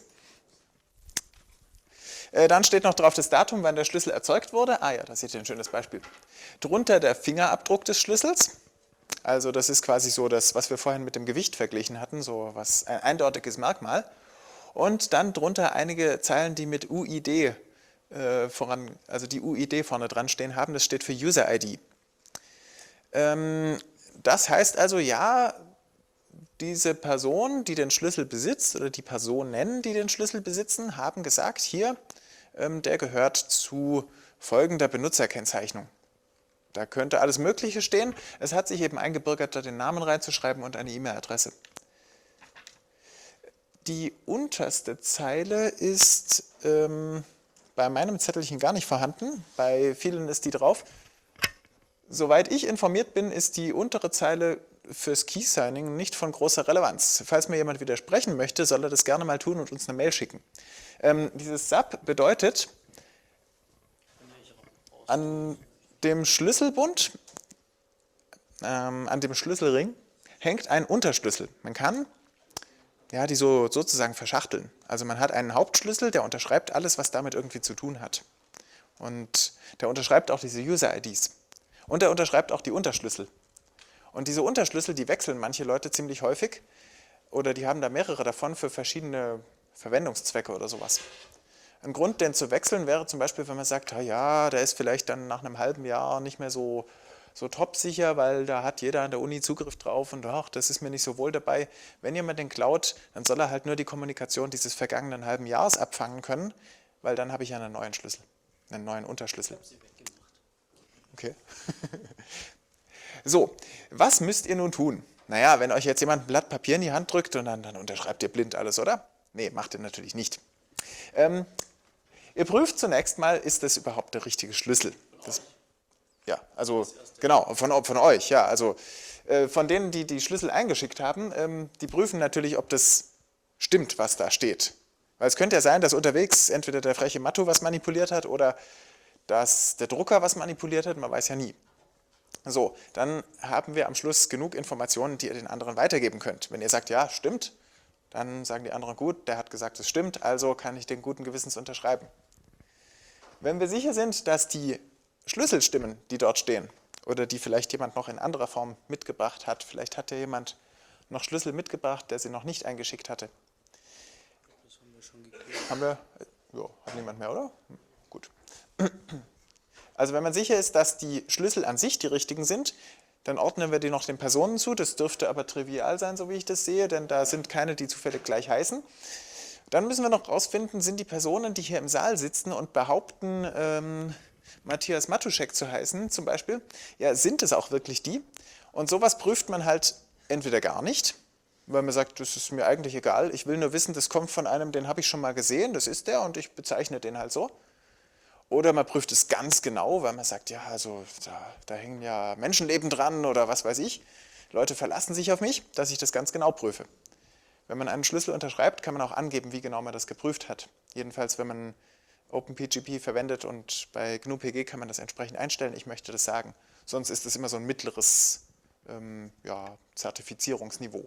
Äh, dann steht noch drauf das Datum, wann der Schlüssel erzeugt wurde. Ah ja, da seht ihr ein schönes Beispiel. Drunter der Fingerabdruck des Schlüssels. Also das ist quasi so das, was wir vorhin mit dem Gewicht verglichen hatten, so was ein eindeutiges Merkmal. Und dann drunter einige Zeilen, die mit U I D voran, also die U I D vorne dran stehen haben, das steht für User I D. Ähm, das heißt also, ja, diese Person, die den Schlüssel besitzt, oder die Personen, die den Schlüssel besitzen, haben gesagt, hier, ähm, der gehört zu folgender Benutzerkennzeichnung. Da könnte alles Mögliche stehen. Es hat sich eben eingebürgert, da den Namen reinzuschreiben und eine E-Mail-Adresse. Die unterste Zeile ist ähm, bei meinem Zettelchen gar nicht vorhanden, bei vielen ist die drauf. Soweit ich informiert bin, ist die untere Zeile fürs Key-Signing nicht von großer Relevanz. Falls mir jemand widersprechen möchte, soll er das gerne mal tun und uns eine Mail schicken. Ähm, dieses S A P bedeutet, an dem Schlüsselbund, ähm, an dem Schlüsselring, hängt ein Unterschlüssel. Man kann ja, die so sozusagen verschachteln. Also man hat einen Hauptschlüssel, der unterschreibt alles, was damit irgendwie zu tun hat. Und der unterschreibt auch diese User-I Ds. Und der unterschreibt auch die Unterschlüssel. Und diese Unterschlüssel, die wechseln manche Leute ziemlich häufig oder die haben da mehrere davon für verschiedene Verwendungszwecke oder sowas. Ein Grund, den zu wechseln, wäre zum Beispiel, wenn man sagt, ja, der ist vielleicht dann nach einem halben Jahr nicht mehr so, so top sicher, weil da hat jeder an der Uni Zugriff drauf und ach, das ist mir nicht so wohl dabei. Wenn jemand den klaut, dann soll er halt nur die Kommunikation dieses vergangenen halben Jahres abfangen können, weil dann habe ich ja einen neuen Schlüssel, einen neuen Unterschlüssel. Okay. So, was müsst ihr nun tun? Naja, wenn euch jetzt jemand ein Blatt Papier in die Hand drückt und dann, dann unterschreibt ihr blind alles, oder? Nee, macht ihr natürlich nicht. Ähm, ihr prüft zunächst mal, ist das überhaupt der richtige Schlüssel? Das, ja, also genau, von, von euch, ja. Also äh, von denen, die die Schlüssel eingeschickt haben, ähm, die prüfen natürlich, ob das stimmt, was da steht. Weil es könnte ja sein, dass unterwegs entweder der freche Matto was manipuliert hat oder dass der Drucker was manipuliert hat, man weiß ja nie. So, dann haben wir am Schluss genug Informationen, die ihr den anderen weitergeben könnt. Wenn ihr sagt, ja, stimmt, dann sagen die anderen, gut, der hat gesagt, es stimmt, also kann ich den guten Gewissens unterschreiben. Wenn wir sicher sind, dass die Schlüssel stimmen, die dort stehen, oder die vielleicht jemand noch in anderer Form mitgebracht hat, vielleicht hat ja jemand noch Schlüssel mitgebracht, der sie noch nicht eingeschickt hatte. Das haben wir schon geklärt. Haben wir? Ja, hat niemand mehr, oder? Gut. Also wenn man sicher ist, dass die Schlüssel an sich die richtigen sind, dann ordnen wir die noch den Personen zu. Das dürfte aber trivial sein, so wie ich das sehe, denn da sind keine, die zufällig gleich heißen. Dann müssen wir noch rausfinden, sind die Personen, die hier im Saal sitzen und behaupten, ähm, Matthias Matuschek zu heißen zum Beispiel, ja, sind es auch wirklich die? Und sowas prüft man halt entweder gar nicht, weil man sagt, das ist mir eigentlich egal, ich will nur wissen, das kommt von einem, den habe ich schon mal gesehen, das ist der und ich bezeichne den halt so. Oder man prüft es ganz genau, weil man sagt, ja, also da, da hängen ja Menschenleben dran oder was weiß ich. Leute verlassen sich auf mich, dass ich das ganz genau prüfe. Wenn man einen Schlüssel unterschreibt, kann man auch angeben, wie genau man das geprüft hat. Jedenfalls, wenn man OpenPGP verwendet und bei G N U P G kann man das entsprechend einstellen, ich möchte das sagen. Sonst ist das immer so ein mittleres ähm, ja, Zertifizierungsniveau.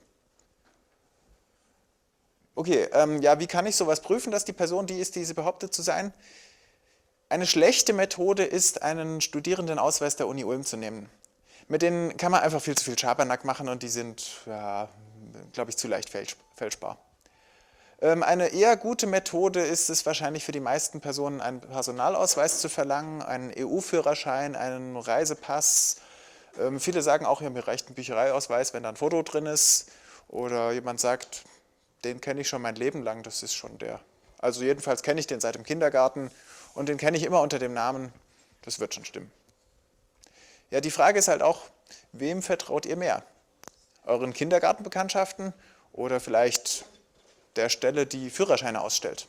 Okay, ähm, ja, wie kann ich sowas prüfen, dass die Person die ist, die sie behauptet zu sein? Eine schlechte Methode ist, einen Studierendenausweis der Uni Ulm zu nehmen. Mit denen kann man einfach viel zu viel Schabernack machen und die sind, ja, glaube ich, zu leicht fälschbar. Ähm, eine eher gute Methode ist es wahrscheinlich für die meisten Personen, einen Personalausweis zu verlangen, einen E U-Führerschein, einen Reisepass. Ähm, viele sagen auch, ja, mir reicht ein Büchereiausweis, wenn da ein Foto drin ist. Oder jemand sagt, den kenne ich schon mein Leben lang, das ist schon der. Also jedenfalls kenne ich den seit dem Kindergarten. Und den kenne ich immer unter dem Namen, das wird schon stimmen. Ja, die Frage ist halt auch, wem vertraut ihr mehr? Euren Kindergartenbekanntschaften oder vielleicht der Stelle, die Führerscheine ausstellt?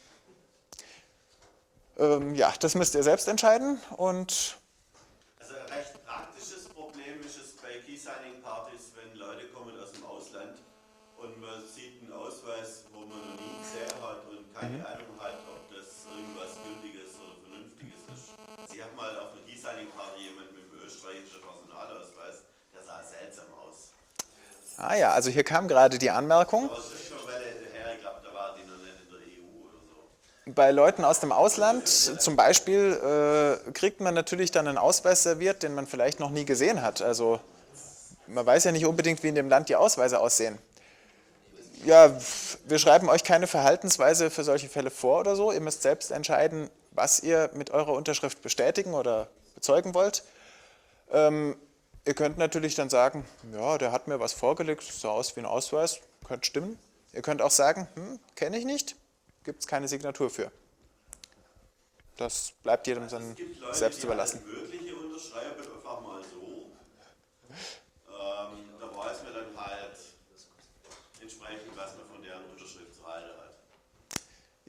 Ähm, ja, das müsst ihr selbst entscheiden. Und also ein recht praktisches Problem ist es bei Key-Signing-Partys, wenn Leute kommen aus dem Ausland und man sieht einen Ausweis, wo man noch nie gesehen hat und keine mhm. Ahnung hat, ob das irgendwas Gültiges oder Vernünftiges ist. Sie haben mal auf einer Key-Signing-Party jemanden mit einem österreichischen Personalausweis, der sah seltsam aus. Ah ja, also hier kam gerade die Anmerkung. Aber es ist schon weil der Herr, ich glaube, da war die noch nicht in der E U oder so. Bei Leuten aus dem Ausland zum Beispiel äh, kriegt man natürlich dann einen Ausweis serviert, den man vielleicht noch nie gesehen hat. Also man weiß ja nicht unbedingt, wie in dem Land die Ausweise aussehen. Ja, wir schreiben euch keine Verhaltensweise für solche Fälle vor oder so. Ihr müsst selbst entscheiden, was ihr mit eurer Unterschrift bestätigen oder bezeugen wollt. Ähm, ihr könnt natürlich dann sagen, ja, der hat mir was vorgelegt, sah aus wie ein Ausweis, könnte stimmen. Ihr könnt auch sagen, hm, kenne ich nicht, gibt es keine Signatur für. Das bleibt jedem also dann Leute, selbst überlassen. Es gibt Leute, die mögliche unterschreiben, einfach mal so. Ähm, da weiß man dann halt entsprechend, was man von deren Unterschrift so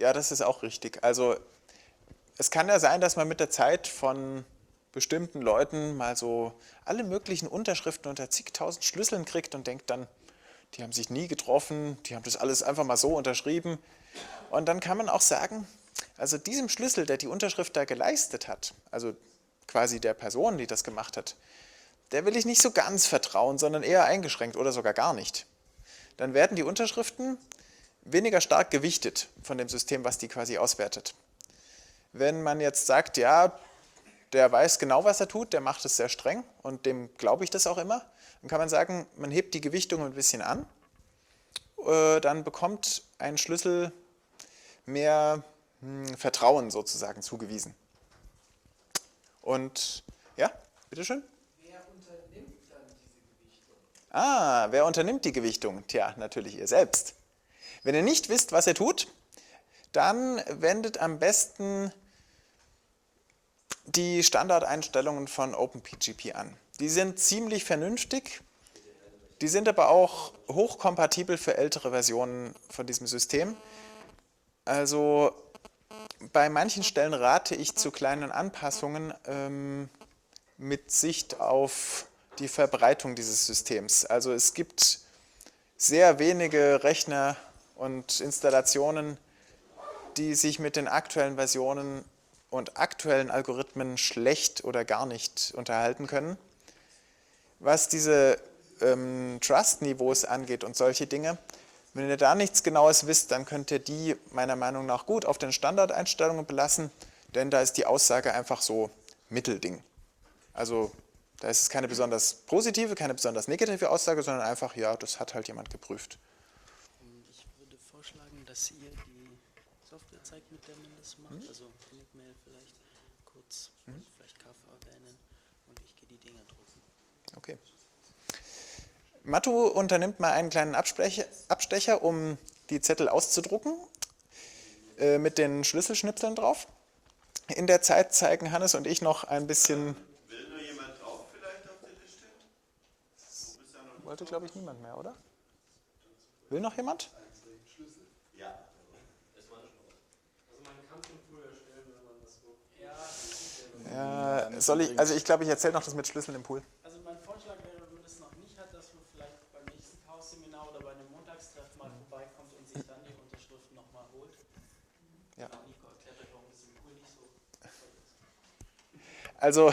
Ja, das ist auch richtig. Also es kann ja sein, dass man mit der Zeit von bestimmten Leuten mal so alle möglichen Unterschriften unter zigtausend Schlüsseln kriegt und denkt dann, die haben sich nie getroffen, die haben das alles einfach mal so unterschrieben. Und dann kann man auch sagen, also diesem Schlüssel, der die Unterschrift da geleistet hat, also quasi der Person, die das gemacht hat, der will ich nicht so ganz vertrauen, sondern eher eingeschränkt oder sogar gar nicht. Dann werden die Unterschriften weniger stark gewichtet von dem System, was die quasi auswertet. Wenn man jetzt sagt, ja, der weiß genau, was er tut, der macht es sehr streng und dem glaube ich das auch immer, dann kann man sagen, man hebt die Gewichtung ein bisschen an, äh, dann bekommt ein Schlüssel mehr hm, Vertrauen sozusagen zugewiesen. Und ja, bitteschön. Wer unternimmt dann diese Gewichtung? Ah, wer unternimmt die Gewichtung? Tja, natürlich ihr selbst. Wenn ihr nicht wisst, was ihr tut, dann wendet am besten die Standardeinstellungen von OpenPGP an. Die sind ziemlich vernünftig, die sind aber auch hochkompatibel für ältere Versionen von diesem System. Also bei manchen Stellen rate ich zu kleinen Anpassungen ähm, mit Sicht auf die Verbreitung dieses Systems. Also es gibt sehr wenige Rechner und Installationen, die sich mit den aktuellen Versionen und aktuellen Algorithmen schlecht oder gar nicht unterhalten können. Was diese ähm, Trust-Niveaus angeht und solche Dinge, wenn ihr da nichts Genaues wisst, dann könnt ihr die meiner Meinung nach gut auf den Standardeinstellungen belassen, denn da ist die Aussage einfach so Mittelding. Also da ist es keine besonders positive, keine besonders negative Aussage, sondern einfach, ja, das hat halt jemand geprüft. Ich würde vorschlagen, dass ihr die Software zeigt, mit der man das macht. Mhm. Also Initmail vielleicht kurz, mhm. vielleicht K V erwähnen und ich gehe die Dinger drucken. Okay. Matu unternimmt mal einen kleinen Absprecher, Abstecher, um die Zettel auszudrucken, äh, mit den Schlüsselschnipseln drauf. In der Zeit zeigen Hannes und ich noch ein bisschen... Will nur jemand drauf vielleicht auf die Liste? Wollte, glaube ich, niemand mehr, oder? Will noch jemand? Ja. Also man kann schon früher stellen, wenn man das so... Ja, Ja, soll ich, also ich glaube, ich erzähle noch das mit Schlüsseln im Pool. Also mein Vorschlag wäre, wenn man das noch nicht hat, dass man vielleicht beim nächsten Chaos-Seminar oder bei einem Montagstreff mal vorbeikommt und sich dann die Unterschriften nochmal holt. Ja. Nico erklärt euch, warum das im Pool nicht so ist. Also,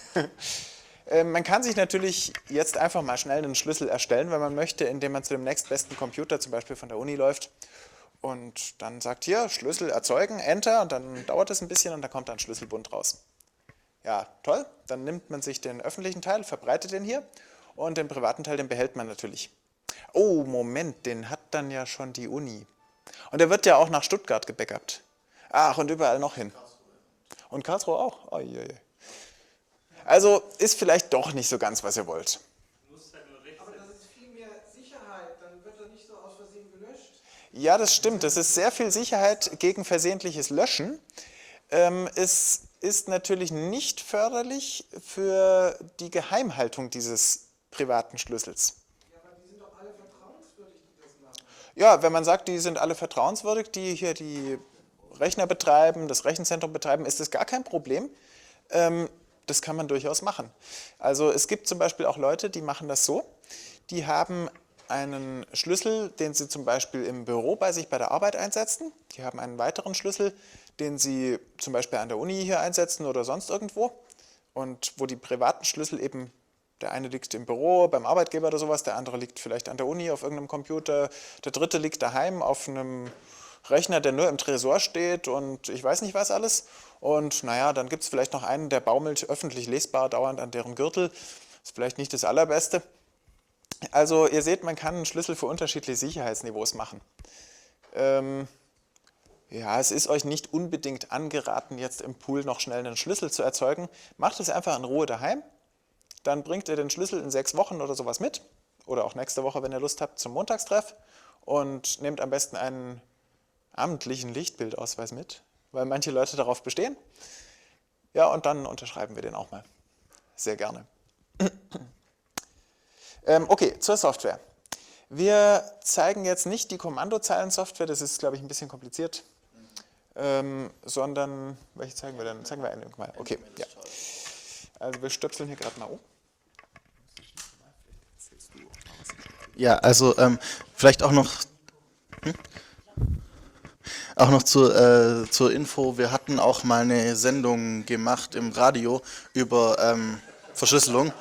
äh, man kann sich natürlich jetzt einfach mal schnell einen Schlüssel erstellen, wenn man möchte, indem man zu dem nächstbesten Computer, zum Beispiel von der Uni, läuft und dann sagt, hier, Schlüssel erzeugen, Enter, und dann dauert es ein bisschen und dann kommt ein Schlüsselbund raus. Ja, toll, dann nimmt man sich den öffentlichen Teil, verbreitet den hier und den privaten Teil, den behält man natürlich. Oh, Moment, den hat dann ja schon die Uni. Und der wird ja auch nach Stuttgart gebackupt. Ach, und überall noch hin. Und Karlsruhe auch. Oh, je, je. Also ist vielleicht doch nicht so ganz, was ihr wollt. aber das ist viel mehr Sicherheit, dann wird er nicht so aus Versehen gelöscht. Ja, das stimmt. Das ist sehr viel Sicherheit gegen versehentliches Löschen. Ähm, es ist natürlich nicht förderlich für die Geheimhaltung dieses privaten Schlüssels. Ja, aber die sind doch alle vertrauenswürdig, die das machen. Ja, wenn man sagt, die sind alle vertrauenswürdig, die hier die Rechner betreiben, das Rechenzentrum betreiben, ist das gar kein Problem. Ähm, das kann man durchaus machen. Also es gibt zum Beispiel auch Leute, die machen das so, die haben einen Schlüssel, den sie zum Beispiel im Büro bei sich bei der Arbeit einsetzen. Die haben einen weiteren Schlüssel, den sie zum Beispiel an der Uni hier einsetzen oder sonst irgendwo. Und wo die privaten Schlüssel eben, der eine liegt im Büro beim Arbeitgeber oder sowas, der andere liegt vielleicht an der Uni auf irgendeinem Computer, der dritte liegt daheim auf einem Rechner, der nur im Tresor steht und ich weiß nicht was alles. Und naja, dann gibt es vielleicht noch einen, der baumelt öffentlich lesbar dauernd an deren Gürtel. Ist vielleicht nicht das Allerbeste. Also ihr seht, man kann einen Schlüssel für unterschiedliche Sicherheitsniveaus machen. Ähm, ja, es ist euch nicht unbedingt angeraten, jetzt im Pool noch schnell einen Schlüssel zu erzeugen. Macht es einfach in Ruhe daheim. Dann bringt ihr den Schlüssel in sechs Wochen oder sowas mit. Oder auch nächste Woche, wenn ihr Lust habt, zum Montagstreff. Und nehmt am besten einen amtlichen Lichtbildausweis mit, weil manche Leute darauf bestehen. Ja, und dann unterschreiben wir den auch mal. Sehr gerne. ähm, okay, zur Software. Wir zeigen jetzt nicht die Kommandozeilen-Software, das ist, glaube ich, ein bisschen kompliziert. ähm, sondern, welche zeigen wir denn? Zeigen wir eine mal. Okay, ja. Also wir stöpseln hier gerade mal um. Ja, also ähm, vielleicht auch noch, hm? auch noch zur, äh, zur Info, wir hatten auch mal eine Sendung gemacht im Radio über ähm, Verschlüsselung.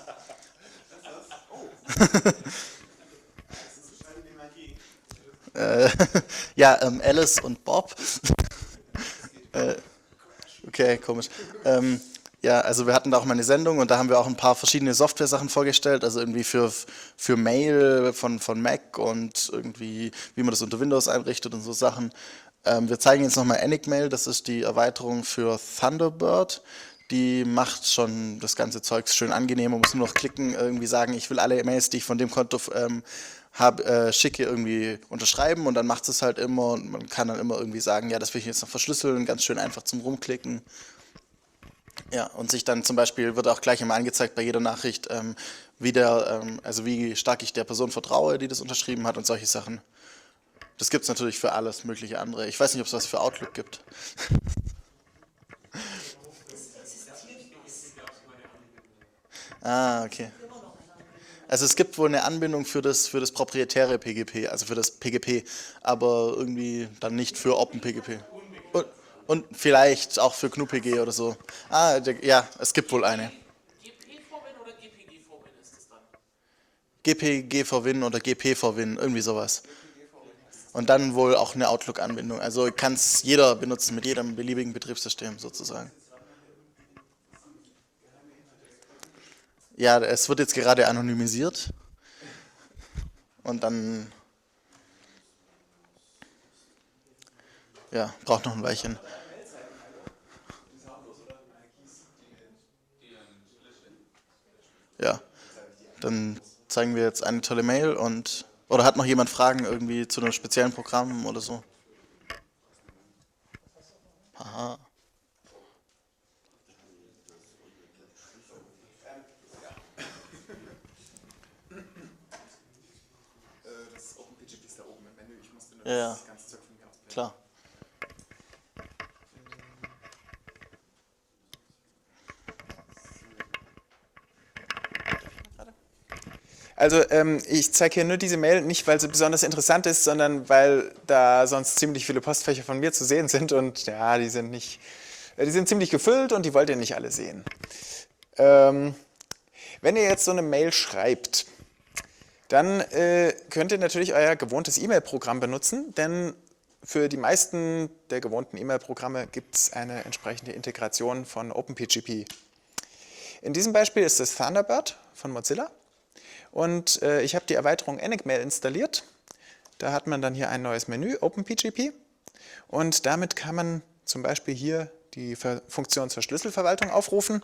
äh, ja, ähm, Alice und Bob. äh, okay, komisch. Ähm, Ja, also wir hatten da auch mal eine Sendung und da haben wir auch ein paar verschiedene Software-Sachen vorgestellt, also irgendwie für, für Mail von, von Mac und irgendwie, wie man das unter Windows einrichtet und so Sachen. Ähm, wir zeigen jetzt nochmal Enigmail, das ist die Erweiterung für Thunderbird. Die macht schon das ganze Zeugs schön angenehm, man muss nur noch klicken, irgendwie sagen, ich will alle Mails, die ich von dem Konto ähm, hab, äh, schicke, irgendwie unterschreiben und dann macht es halt immer und man kann dann immer irgendwie sagen, ja, das will ich jetzt noch verschlüsseln, ganz schön einfach zum Rumklicken. Ja, und sich dann zum Beispiel wird auch gleich immer angezeigt bei jeder Nachricht, ähm, wie der, ähm, also wie stark ich der Person vertraue, die das unterschrieben hat und solche Sachen. Das gibt es natürlich für alles mögliche andere. Ich weiß nicht, ob es was für Outlook gibt. Ah, okay. Also es gibt wohl eine Anbindung für das, für das proprietäre P G P, also für das P G P, aber irgendwie dann nicht für OpenPGP. Und, und vielleicht auch für G N U P G oder so. Ah, der, ja, es gibt wohl eine. G P V Win oder G P G V Win ist es dann? G P G V Win oder G P V Win, irgendwie sowas. Und dann wohl auch eine Outlook-Anbindung. Also kann es jeder benutzen mit jedem beliebigen Betriebssystem sozusagen. Ja, es wird jetzt gerade anonymisiert. Und dann ja, braucht noch ein Weilchen. Ja, dann zeigen wir jetzt eine tolle Mail und oder hat noch jemand Fragen irgendwie zu einem speziellen Programm oder so? Haha. Das OpenPGP ist da oben im Menü. Ich musste nur Ja, ja. das ganze Zeug von mir ausblenden. Klar. Also ähm, ich zeige hier nur diese Mail, nicht weil sie besonders interessant ist, sondern weil da sonst ziemlich viele Postfächer von mir zu sehen sind und ja, die sind nicht, die sind ziemlich gefüllt und die wollt ihr nicht alle sehen. Ähm, wenn ihr jetzt so eine Mail schreibt, dann äh, könnt ihr natürlich euer gewohntes E-Mail-Programm benutzen, denn für die meisten der gewohnten E-Mail-Programme gibt es eine entsprechende Integration von OpenPGP. In diesem Beispiel ist es Thunderbird von Mozilla. Und äh, ich habe die Erweiterung Enigmail installiert. Da hat man dann hier ein neues Menü, OpenPGP. Und damit kann man zum Beispiel hier die Ver Funktion zur Schlüsselverwaltung aufrufen.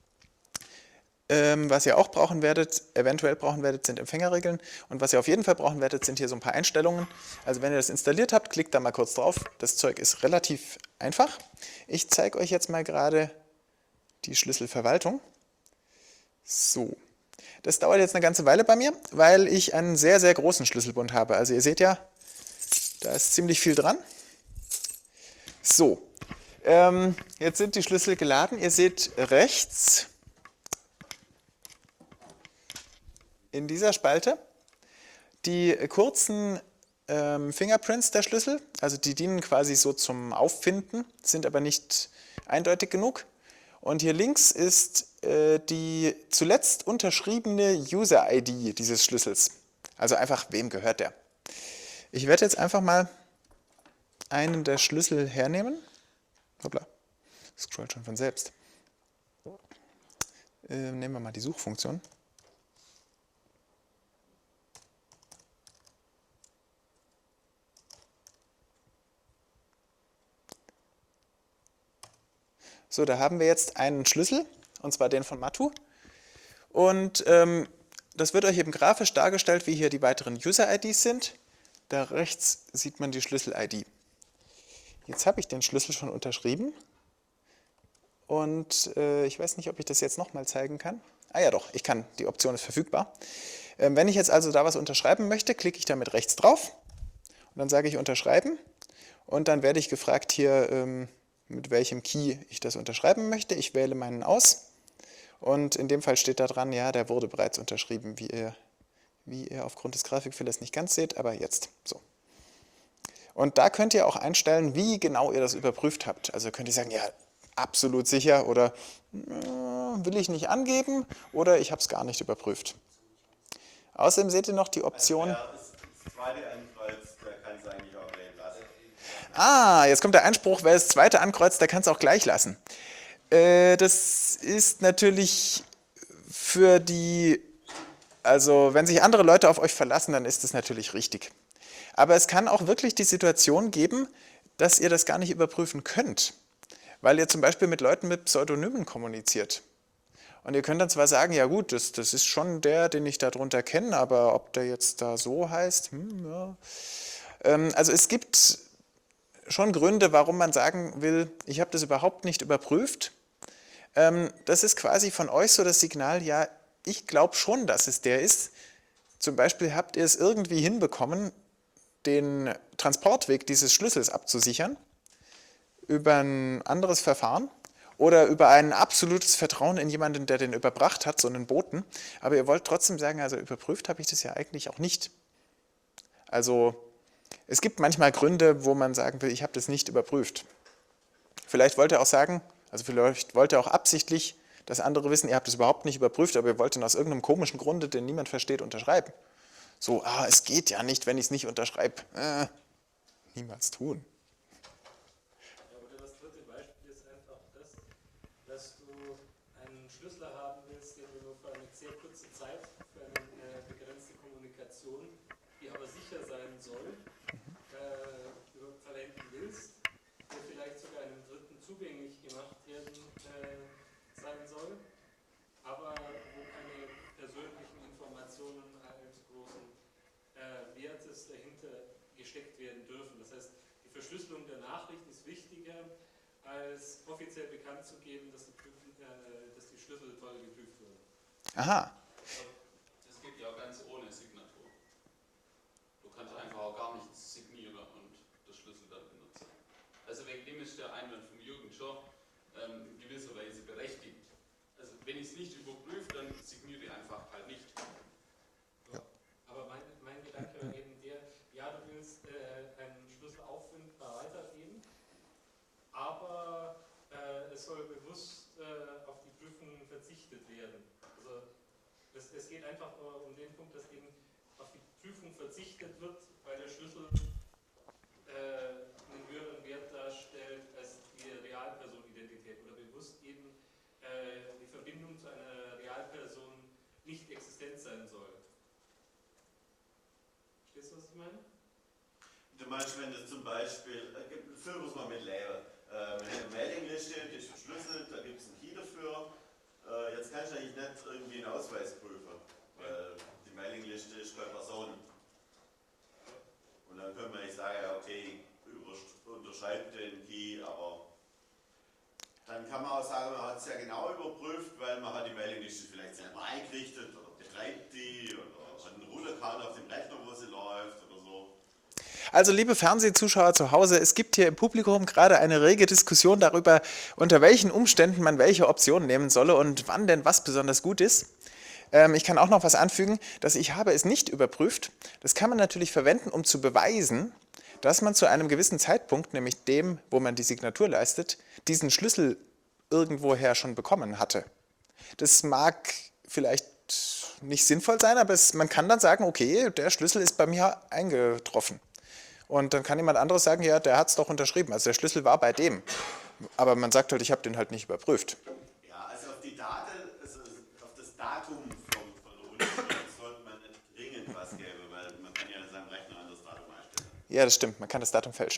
Ähm, was ihr auch brauchen werdet, eventuell brauchen werdet, sind Empfängerregeln. Und was ihr auf jeden Fall brauchen werdet, sind hier so ein paar Einstellungen. Also wenn ihr das installiert habt, klickt da mal kurz drauf. Das Zeug ist relativ einfach. Ich zeige euch jetzt mal gerade die Schlüsselverwaltung. So. Das dauert jetzt eine ganze Weile bei mir, weil ich einen sehr, sehr großen Schlüsselbund habe. Also ihr seht ja, da ist ziemlich viel dran. So, ähm, jetzt sind die Schlüssel geladen. Ihr seht rechts in dieser Spalte die kurzen ähm, Fingerprints der Schlüssel. Also die dienen quasi so zum Auffinden, sind aber nicht eindeutig genug. Und hier links ist äh, die zuletzt unterschriebene User-I D dieses Schlüssels. Also einfach, wem gehört der? Ich werde jetzt einfach mal einen der Schlüssel hernehmen. Hoppla, das scrollt schon von selbst. Äh, nehmen wir mal die Suchfunktion. So, da haben wir jetzt einen Schlüssel, und zwar den von Matu. Und ähm, das wird euch eben grafisch dargestellt, wie hier die weiteren User-I Ds sind. Da rechts sieht man die Schlüssel-I D. Jetzt habe ich den Schlüssel schon unterschrieben. Und äh, ich weiß nicht, ob ich das jetzt nochmal zeigen kann. Ah ja doch, ich kann, die Option ist verfügbar. Ähm, wenn ich jetzt also da was unterschreiben möchte, klicke ich damit rechts drauf. Und dann sage ich unterschreiben. Und dann werde ich gefragt hier, ähm, mit welchem Key ich das unterschreiben möchte. Ich wähle meinen aus. Und in dem Fall steht da dran, ja, der wurde bereits unterschrieben, wie ihr, wie ihr aufgrund des Grafikfillers nicht ganz seht, aber jetzt. So. Und da könnt ihr auch einstellen, wie genau ihr das überprüft habt. Also könnt ihr sagen, ja, absolut sicher oder äh, will ich nicht angeben oder ich habe es gar nicht überprüft. Außerdem seht ihr noch die Option. Wer das zweite ankreuzt, der kann es eigentlich auch wählen lassen. Ah, jetzt kommt der Einspruch, wer das zweite ankreuzt, der kann es auch gleich lassen. Äh, das ist natürlich für die, also wenn sich andere Leute auf euch verlassen, dann ist das natürlich richtig. Aber es kann auch wirklich die Situation geben, dass ihr das gar nicht überprüfen könnt, weil ihr zum Beispiel mit Leuten mit Pseudonymen kommuniziert. Und ihr könnt dann zwar sagen, ja gut, das, das ist schon der, den ich darunter kenne, aber ob der jetzt da so heißt, hm, ja. Ähm, also es gibt schon Gründe, warum man sagen will, ich habe das überhaupt nicht überprüft. Ähm, das ist quasi von euch so das Signal, ja, ich glaube schon, dass es der ist. Zum Beispiel habt ihr es irgendwie hinbekommen, den Transportweg dieses Schlüssels abzusichern über ein anderes Verfahren oder über ein absolutes Vertrauen in jemanden, der den überbracht hat, so einen Boten. Aber ihr wollt trotzdem sagen, also überprüft habe ich das ja eigentlich auch nicht. Also es gibt manchmal Gründe, wo man sagen will, ich habe das nicht überprüft. Vielleicht wollt ihr auch sagen, also vielleicht wollt ihr auch absichtlich, dass andere wissen, ihr habt es überhaupt nicht überprüft, aber ihr wollt ihn aus irgendeinem komischen Grunde, den niemand versteht, unterschreiben. So, ah, es geht ja nicht, wenn ich es nicht unterschreibe. Äh, niemals tun. Ja, oder das dritte Beispiel ist einfach das, dass du einen Schlüssel haben willst, den du nur für eine sehr kurze Zeit, für eine äh, begrenzte Kommunikation, die aber sicher sein soll, äh, verwenden willst, der vielleicht sogar einem Dritten zugänglich gemacht werden äh, sein soll, aber wo keine persönlichen Informationen eines großen äh, Wertes dahinter gesteckt werden dürfen. Das heißt, die Verschlüsselung der Nachricht ist wichtiger, als offiziell bekannt zu geben, dass die, Prüfen, äh, dass die Schlüssel voll geprüft wurden. Aha. Das geht ja ganz ohne Signatur. Du kannst einfach auch gar nichts signieren und das Schlüssel dann benutzen. Also wegen dem ist der Einwand von Jürgen schon ähm, in gewisser Weise berechtigt. Also wenn ich es nicht überprüfe, dann signiere ich einfach halt nicht. Ja. Aber mein, mein Gedanke war eben der, ja, du willst äh, einen Schlüssel auffindbar weitergeben, aber äh, es soll bewusst äh, auf die Prüfung verzichtet werden. Also es, es geht einfach um den Punkt, dass eben auf die Prüfung verzichtet wird, weil der Schlüssel äh, einen höheren Wert darstellt als die Realpersonidentität oder bewusst eben äh, die Verbindung zu einer Realperson nicht existent sein soll. Verstehst du, was ich meine? Du meinst, wenn das zum Beispiel, äh, füllen wir es mal mit Lehre. Äh, wenn eine Mailingliste, die ist verschlüsselt, da gibt es einen Key dafür. Äh, jetzt kannst du eigentlich nicht irgendwie einen Ausweis prüfen, weil die Mailingliste ist keine Person. Und dann könnte man nicht sagen, ja, okay, unterschreibt den Key, aber dann kann man auch sagen, man hat es ja genau überprüft, weil man hat die Mailingliste vielleicht selber eingerichtet oder betreibt die oder hat einen Ruderkarte auf dem Rechner, wo sie läuft oder so. Also liebe Fernsehzuschauer zu Hause, es gibt hier im Publikum gerade eine rege Diskussion darüber, unter welchen Umständen man welche Option nehmen solle und wann denn was besonders gut ist. Ähm, ich kann auch noch was anfügen, dass ich habe es nicht überprüft. Das kann man natürlich verwenden, um zu beweisen, dass man zu einem gewissen Zeitpunkt, nämlich dem, wo man die Signatur leistet, diesen Schlüssel irgendwoher schon bekommen hatte. Das mag vielleicht nicht sinnvoll sein, aber es, man kann dann sagen, okay, der Schlüssel ist bei mir eingetroffen. Und dann kann jemand anderes sagen, ja, der hat es doch unterschrieben, also der Schlüssel war bei dem. Aber man sagt halt, ich habe den halt nicht überprüft. Ja, also auf die Daten, also auf das Datum von, von der Unterschrift sollte man nicht dringend was geben, weil man kann ja in seinem Rechner ein anderes Datum einstellen. Ja, das stimmt, man kann das Datum fälschen.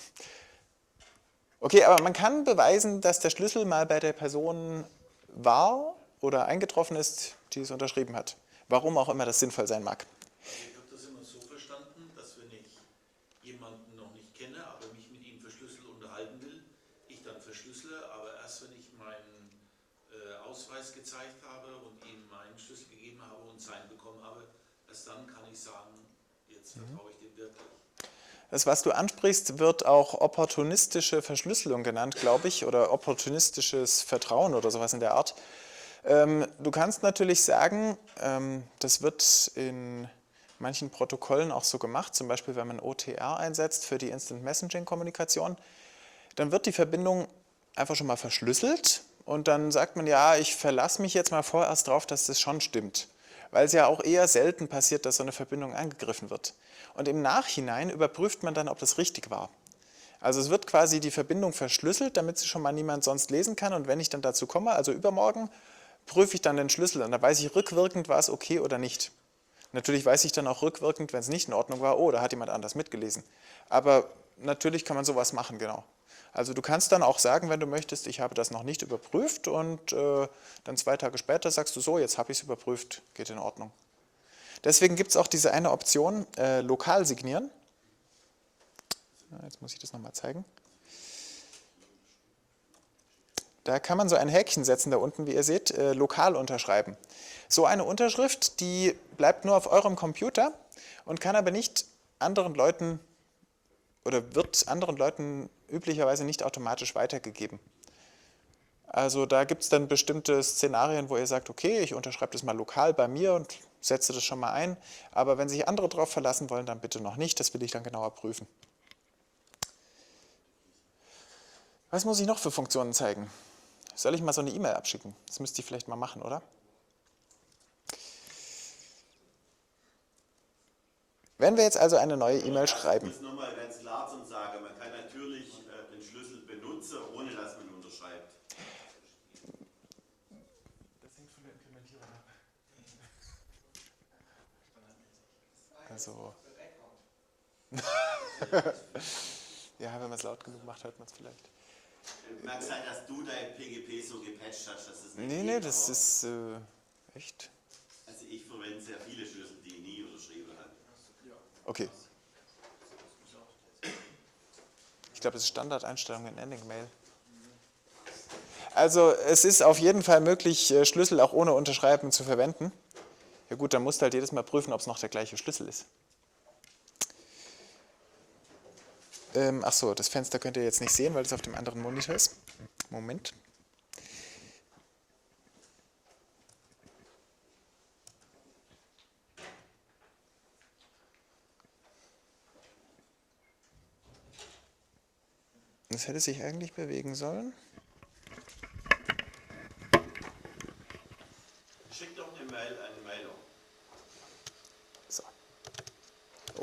Okay, aber man kann beweisen, dass der Schlüssel mal bei der Person war oder eingetroffen ist, die es unterschrieben hat. Warum auch immer das sinnvoll sein mag. Ich habe das immer so verstanden, dass wenn ich jemanden noch nicht kenne, aber mich mit ihm verschlüsselt unterhalten will, ich dann verschlüssele, aber erst wenn ich meinen äh, Ausweis gezeigt habe und ihm meinen Schlüssel gegeben habe und seinen bekommen habe, erst dann kann ich sagen, jetzt vertraue ich dem wirklich. Das, was du ansprichst, wird auch opportunistische Verschlüsselung genannt, glaube ich, oder opportunistisches Vertrauen oder sowas in der Art. Ähm, du kannst natürlich sagen, ähm, das wird in manchen Protokollen auch so gemacht, zum Beispiel wenn man O T R einsetzt für die Instant Messaging-Kommunikation, dann wird die Verbindung einfach schon mal verschlüsselt und dann sagt man, ja, ich verlasse mich jetzt mal vorerst drauf, dass das schon stimmt. Weil es ja auch eher selten passiert, dass so eine Verbindung angegriffen wird. Und im Nachhinein überprüft man dann, ob das richtig war. Also es wird quasi die Verbindung verschlüsselt, damit sie schon mal niemand sonst lesen kann. Und wenn ich dann dazu komme, also übermorgen, prüfe ich dann den Schlüssel und dann weiß ich rückwirkend, war es okay oder nicht. Natürlich weiß ich dann auch rückwirkend, wenn es nicht in Ordnung war, oh, da hat jemand anders mitgelesen. Aber natürlich kann man sowas machen, genau. Also du kannst dann auch sagen, wenn du möchtest, ich habe das noch nicht überprüft und äh, dann zwei Tage später sagst du so, jetzt habe ich es überprüft, geht in Ordnung. Deswegen gibt es auch diese eine Option, äh, lokal signieren. Jetzt muss ich das nochmal zeigen. Da kann man so ein Häkchen setzen da unten, wie ihr seht, äh, lokal unterschreiben. So eine Unterschrift, die bleibt nur auf eurem Computer und kann aber nicht anderen Leuten oder wird anderen Leuten üblicherweise nicht automatisch weitergegeben. Also da gibt es dann bestimmte Szenarien, wo ihr sagt, okay, ich unterschreibe das mal lokal bei mir und setze das schon mal ein, aber wenn sich andere darauf verlassen wollen, dann bitte noch nicht, das will ich dann genauer prüfen. Was muss ich noch für Funktionen zeigen? Soll ich mal so eine E-Mail abschicken? Das müsste ich vielleicht mal machen, oder? Wenn wir jetzt also eine neue E-Mail schreiben. Ich muss nochmal ganz klar zum Sagen, man kann natürlich äh, den Schlüssel benutzen, ohne dass man unterschreibt. Das hängt von der Implementierung ab. Also. Ja, wenn man es laut genug macht, hört man es vielleicht. Mag sein, dass du dein P G P so gepatcht hast, dass es nicht Nee, geht, nee, das aber- ist äh, echt. Also ich verwende sehr viele Schlüssel, die ich nie unterschrieben habe. Okay. Ich glaube, das ist Standardeinstellung in Ending Mail. Also es ist auf jeden Fall möglich, äh, Schlüssel auch ohne Unterschreiben zu verwenden. Ja gut, dann musst du halt jedes Mal prüfen, ob es noch der gleiche Schlüssel ist. Ähm, ach so, das Fenster könnt ihr jetzt nicht sehen, weil es auf dem anderen Monitor ist. Moment. Das hätte sich eigentlich bewegen sollen. Schick doch eine Mail an Milo. So. Oh.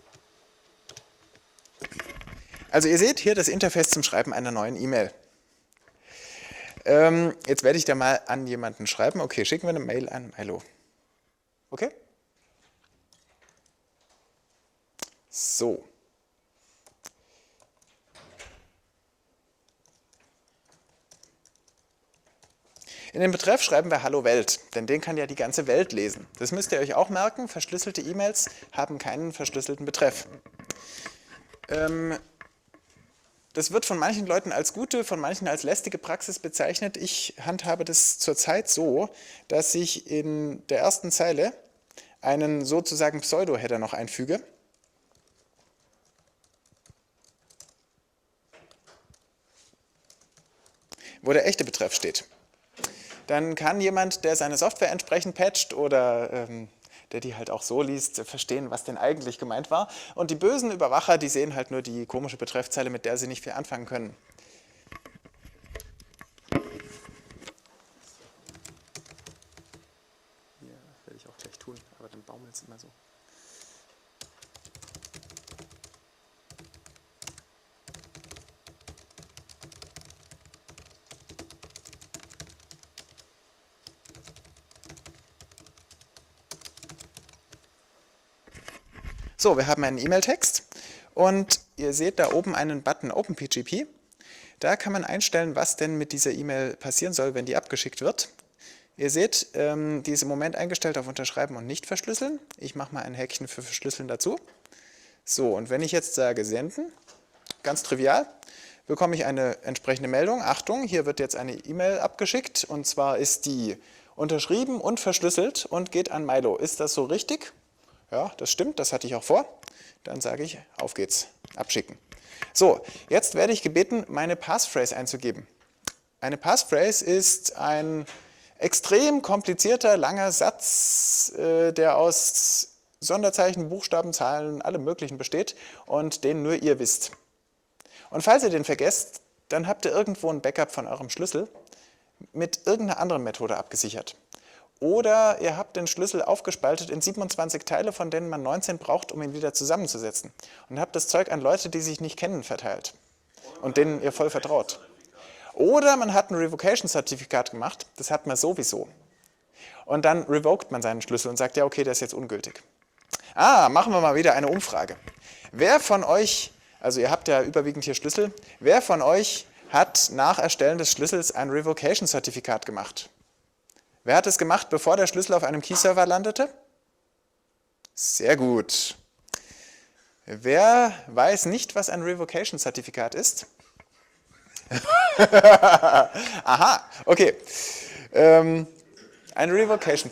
Also ihr seht hier das Interface zum Schreiben einer neuen E-Mail. Ähm, jetzt werde ich da mal an jemanden schreiben. Okay, schicken wir eine Mail an Milo. Okay? So. In den Betreff schreiben wir Hallo Welt, denn den kann ja die ganze Welt lesen. Das müsst ihr euch auch merken, verschlüsselte E-Mails haben keinen verschlüsselten Betreff. Ähm, das wird von manchen Leuten als gute, von manchen als lästige Praxis bezeichnet. Ich handhabe das zurzeit so, dass ich in der ersten Zeile einen sozusagen Pseudo-Header noch einfüge. Wo der echte Betreff steht. Dann kann jemand, der seine Software entsprechend patcht oder ähm, der die halt auch so liest, verstehen, was denn eigentlich gemeint war. Und die bösen Überwacher, die sehen halt nur die komische Betreffzeile, mit der sie nicht viel anfangen können. Ja, werde ich auch gleich tun, aber dann baumelt es immer so. So, wir haben einen E-Mail-Text und ihr seht da oben einen Button OpenPGP. Da kann man einstellen, was denn mit dieser E-Mail passieren soll, wenn die abgeschickt wird. Ihr seht, ähm, die ist im Moment eingestellt auf Unterschreiben und nicht verschlüsseln. Ich mache mal ein Häkchen für Verschlüsseln dazu. So, und wenn ich jetzt sage Senden, ganz trivial, bekomme ich eine entsprechende Meldung. Achtung, hier wird jetzt eine E-Mail abgeschickt und zwar ist die unterschrieben und verschlüsselt und geht an Milo. Ist das so richtig? Ja, das stimmt, das hatte ich auch vor. Dann sage ich, auf geht's, abschicken. So, jetzt werde ich gebeten, meine Passphrase einzugeben. Eine Passphrase ist ein extrem komplizierter, langer Satz, äh, der aus Sonderzeichen, Buchstaben, Zahlen, allem Möglichen besteht und den nur ihr wisst. Und falls ihr den vergesst, dann habt ihr irgendwo ein Backup von eurem Schlüssel mit irgendeiner anderen Methode abgesichert. Oder ihr habt den Schlüssel aufgespaltet in siebenundzwanzig Teile, von denen man neunzehn braucht, um ihn wieder zusammenzusetzen. Und habt das Zeug an Leute, die sich nicht kennen, verteilt und denen ihr voll vertraut. Oder man hat ein Revocation-Zertifikat gemacht, das hat man sowieso. Und dann revoked man seinen Schlüssel und sagt, ja okay, der ist jetzt ungültig. Ah, machen wir mal wieder eine Umfrage. Wer von euch, also ihr habt ja überwiegend hier Schlüssel, wer von euch hat nach Erstellen des Schlüssels ein Revocation-Zertifikat gemacht? Wer hat es gemacht, bevor der Schlüssel auf einem Key-Server landete? Sehr gut. Wer weiß nicht, was ein Revocation-Zertifikat ist? Aha, okay. Ähm, ein Revocation.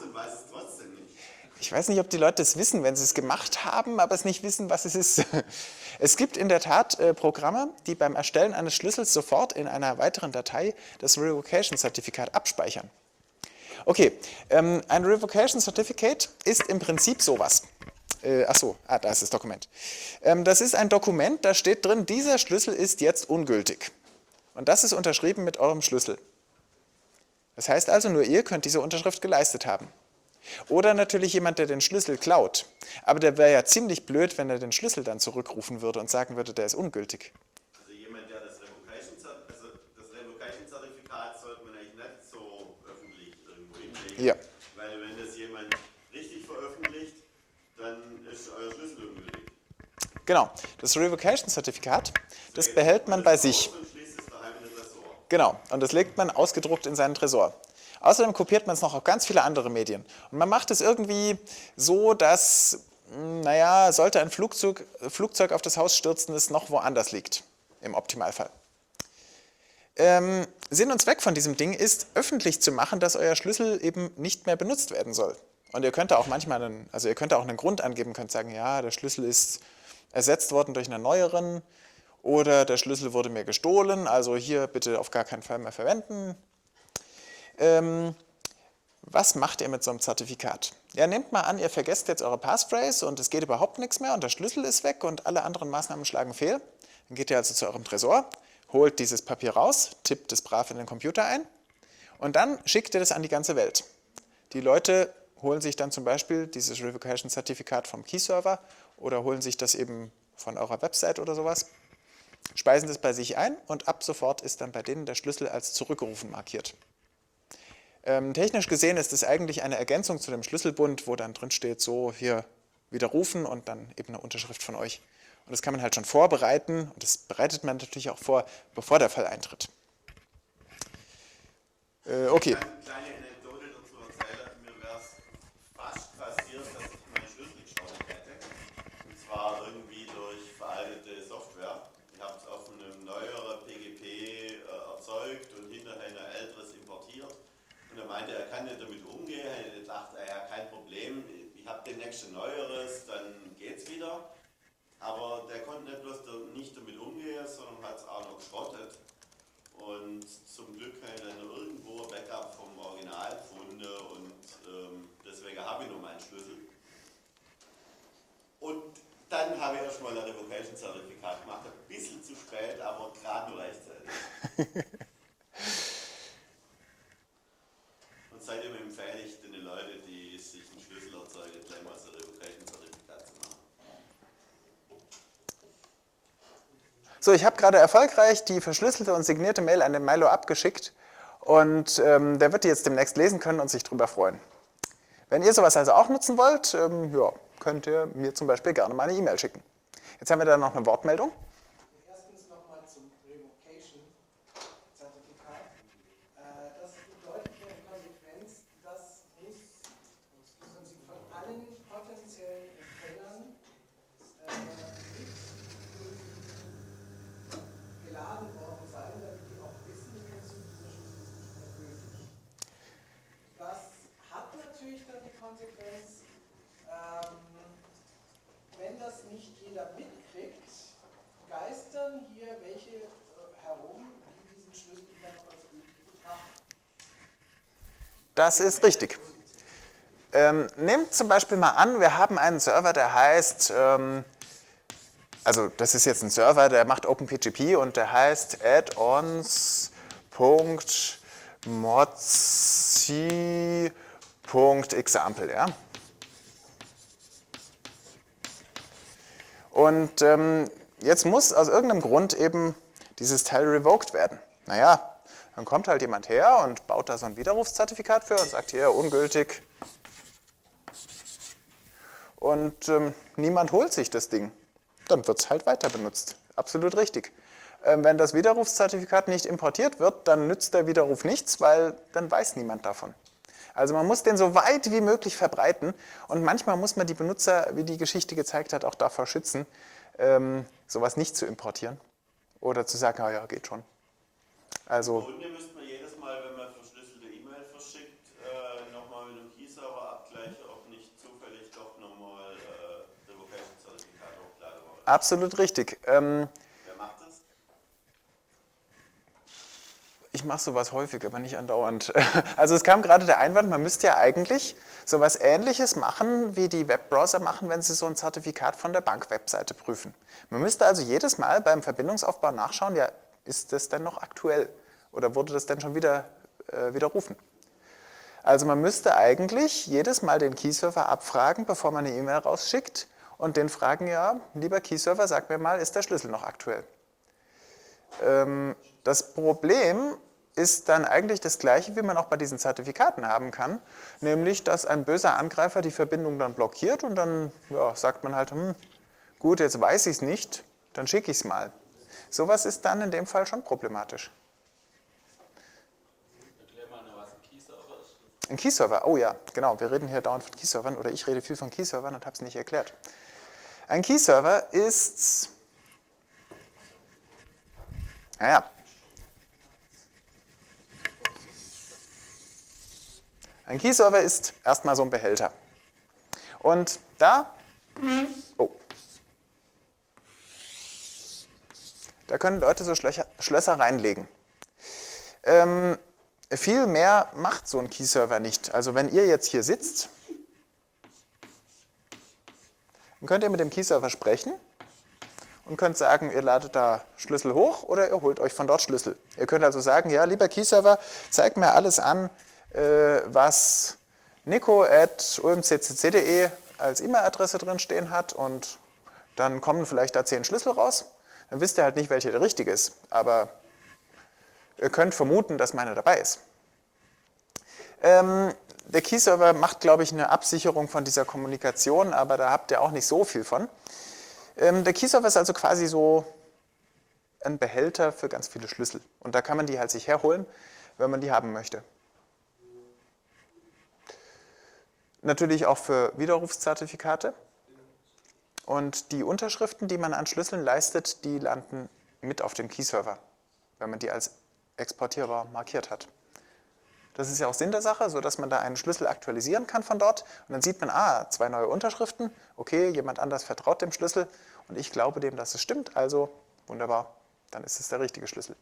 Ich weiß nicht, ob die Leute es wissen, wenn sie es gemacht haben, aber es nicht wissen, was es ist. Es gibt in der Tat äh, Programme, die beim Erstellen eines Schlüssels sofort in einer weiteren Datei das Revocation-Zertifikat abspeichern. Okay, ähm, ein Revocation Certificate ist im Prinzip sowas. Äh, achso, ah, da ist das Dokument. Ähm, das ist ein Dokument, da steht drin, dieser Schlüssel ist jetzt ungültig. Und das ist unterschrieben mit eurem Schlüssel. Das heißt also, nur ihr könnt diese Unterschrift geleistet haben. Oder natürlich jemand, der den Schlüssel klaut. Aber der wäre ja ziemlich blöd, wenn er den Schlüssel dann zurückrufen würde und sagen würde, der ist ungültig. Also jemand, der das Revocation-Zertifikat, also das Revocation-Zertifikat sollte man eigentlich nicht so öffentlich irgendwo hinlegen. Ja. Weil wenn das jemand richtig veröffentlicht, dann ist euer Schlüssel ungültig. Genau, das Revocation-Zertifikat, das behält man bei sich. Genau, und das legt man ausgedruckt in seinen Tresor. Außerdem kopiert man es noch auf ganz viele andere Medien. Und man macht es irgendwie so, dass, naja, sollte ein Flugzeug, Flugzeug auf das Haus stürzen, es noch woanders liegt, im Optimalfall. Ähm, Sinn und Zweck von diesem Ding ist, öffentlich zu machen, dass euer Schlüssel eben nicht mehr benutzt werden soll. Und ihr könnt auch manchmal einen, also ihr könnt auch einen Grund angeben, könnt sagen, ja, der Schlüssel ist ersetzt worden durch einen neueren oder der Schlüssel wurde mir gestohlen, also hier bitte auf gar keinen Fall mehr verwenden. Ähm, was macht ihr mit so einem Zertifikat? Ja, nehmt mal an, ihr vergesst jetzt eure Passphrase und es geht überhaupt nichts mehr und der Schlüssel ist weg und alle anderen Maßnahmen schlagen fehl. Dann geht ihr also zu eurem Tresor, holt dieses Papier raus, tippt es brav in den Computer ein und dann schickt ihr das an die ganze Welt. Die Leute holen sich dann zum Beispiel dieses Revocation-Zertifikat vom Key-Server oder holen sich das eben von eurer Website oder sowas, speisen das bei sich ein und ab sofort ist dann bei denen der Schlüssel als zurückgerufen markiert. Ähm, technisch gesehen ist es eigentlich eine Ergänzung zu dem Schlüsselbund, wo dann drin steht, so hier widerrufen und dann eben eine Unterschrift von euch. Und das kann man halt schon vorbereiten und das bereitet man natürlich auch vor, bevor der Fall eintritt. Äh, okay. Eine kleine Anekdote dazu erzählen, mir wäre es fast passiert, dass ich meinen Schlüssel gestohlen hätte. Und zwar irgendwie durch veraltete Software. Ich habe es auf einem neueren P G P äh, erzeugt und hinterher ein älteres importiert. Und er meinte, er kann nicht damit umgehen. Ich dachte, ja, kein Problem, ich habe demnächst ein neueres, dann geht's wieder. Aber der konnte nicht bloß nicht damit umgehen, sondern hat es auch noch geschrottet. Und zum Glück habe ich dann irgendwo ein Backup vom Original gefunden und ähm, deswegen habe ich noch meinen Schlüssel. Und dann habe ich erstmal ein Revocation-Zertifikat gemacht, ein bisschen zu spät, aber gerade nur rechtzeitig. Und seitdem empfehle ich den Leuten, die sich einen Schlüssel erzeugen, gleich mal so ein Revocation-Zertifikat zu machen. So, ich habe gerade erfolgreich die verschlüsselte und signierte Mail an den Milo abgeschickt und ähm, der wird die jetzt demnächst lesen können und sich darüber freuen. Wenn ihr sowas also auch nutzen wollt, ähm, ja, könnt ihr mir zum Beispiel gerne mal eine E-Mail schicken. Jetzt haben wir da noch eine Wortmeldung. Erstens nochmal zum Revocation-Zertifikat. Äh, das bedeutet ja in Konsequenz, dass muss im Prinzip von allen potenziellen Empfängern äh, geladen worden sein, damit die auch wissen, dass dieser Schlüssel ist nicht mehr gültig. Das hat natürlich dann die Konsequenz, ähm, wenn das nicht jeder mitkriegt, geistern hier welche äh, herum, die diesen Schlüssel dann als gültig betrachten. Das ist richtig. Ähm, nehmt zum Beispiel mal an, wir haben einen Server, der heißt, ähm, also das ist jetzt ein Server, der macht OpenPGP und der heißt addons.mozi.example. Ja? Und ähm, jetzt muss aus irgendeinem Grund eben dieses Teil revoked werden. Naja, dann kommt halt jemand her und baut da so ein Widerrufszertifikat für und sagt hier ungültig. Und ähm, niemand holt sich das Ding. Dann wird es halt weiter benutzt. Absolut richtig. Ähm, wenn das Widerrufszertifikat nicht importiert wird, dann nützt der Widerruf nichts, weil dann weiß niemand davon. Also man muss den so weit wie möglich verbreiten und manchmal muss man die Benutzer, wie die Geschichte gezeigt hat, auch davor schützen, ähm, sowas nicht zu importieren oder zu sagen, ja, ja, geht schon. Also, Im Grunde müsste man jedes Mal, wenn man verschlüsselte E-Mail verschickt, äh, nochmal mit einem Key-Server abgleichen, ob nicht zufällig doch nochmal äh, Revocation-Zertifikat hochladen wurde. absolut richtig. Ähm, Wer macht das? Ich mache sowas häufig, aber nicht andauernd. Also es kam gerade der Einwand, man müsste ja eigentlich sowas Ähnliches machen, wie die Webbrowser machen, wenn sie so ein Zertifikat von der Bank-Webseite prüfen. Man müsste also jedes Mal beim Verbindungsaufbau nachschauen, ja, ist das denn noch aktuell oder wurde das denn schon wieder äh, widerrufen? Also man müsste eigentlich jedes Mal den Key-Server abfragen, bevor man eine E-Mail rausschickt und den fragen, ja, lieber Key-Server, sag mir mal, ist der Schlüssel noch aktuell? Ähm, das Problem ist dann eigentlich das gleiche, wie man auch bei diesen Zertifikaten haben kann, nämlich, dass ein böser Angreifer die Verbindung dann blockiert und dann ja, sagt man halt, hm, gut, jetzt weiß ich es nicht, dann schicke ich es mal. Sowas ist dann in dem Fall schon problematisch. Erklär mal, was ein Key-Server ist. Ein Key-Server, oh ja, genau, wir reden hier dauernd von Key-Servern oder ich rede viel von Key-Servern und habe es nicht erklärt. Ein Key-Server ist, naja, ein Key-Server ist erstmal so ein Behälter. Und da, oh, da können Leute so Schlöcher, Schlösser reinlegen. Ähm, viel mehr macht so ein Key-Server nicht. Also wenn ihr jetzt hier sitzt, dann könnt ihr mit dem Key-Server sprechen und könnt sagen, ihr ladet da Schlüssel hoch oder ihr holt euch von dort Schlüssel. Ihr könnt also sagen, ja, lieber Key-Server, zeig mir alles an, äh, was nico at ulmccc punkt de als E-Mail-Adresse drin stehen hat und dann kommen vielleicht da zehn Schlüssel raus. Dann wisst ihr halt nicht, welcher der richtige ist, aber ihr könnt vermuten, dass meiner dabei ist. Ähm, der Key-Server macht, glaube ich, eine Absicherung von dieser Kommunikation, aber da habt ihr auch nicht so viel von. Ähm, der Key-Server ist also quasi so ein Behälter für ganz viele Schlüssel. Und da kann man die halt sich herholen, wenn man die haben möchte. Natürlich auch für Widerrufszertifikate. Und die Unterschriften, die man an Schlüsseln leistet, die landen mit auf dem Key-Server, wenn man die als exportierbar markiert hat. Das ist ja auch Sinn der Sache, sodass man da einen Schlüssel aktualisieren kann von dort. Und dann sieht man, ah, zwei neue Unterschriften. Okay, jemand anders vertraut dem Schlüssel und ich glaube dem, dass es stimmt. Also wunderbar, dann ist es der richtige Schlüssel.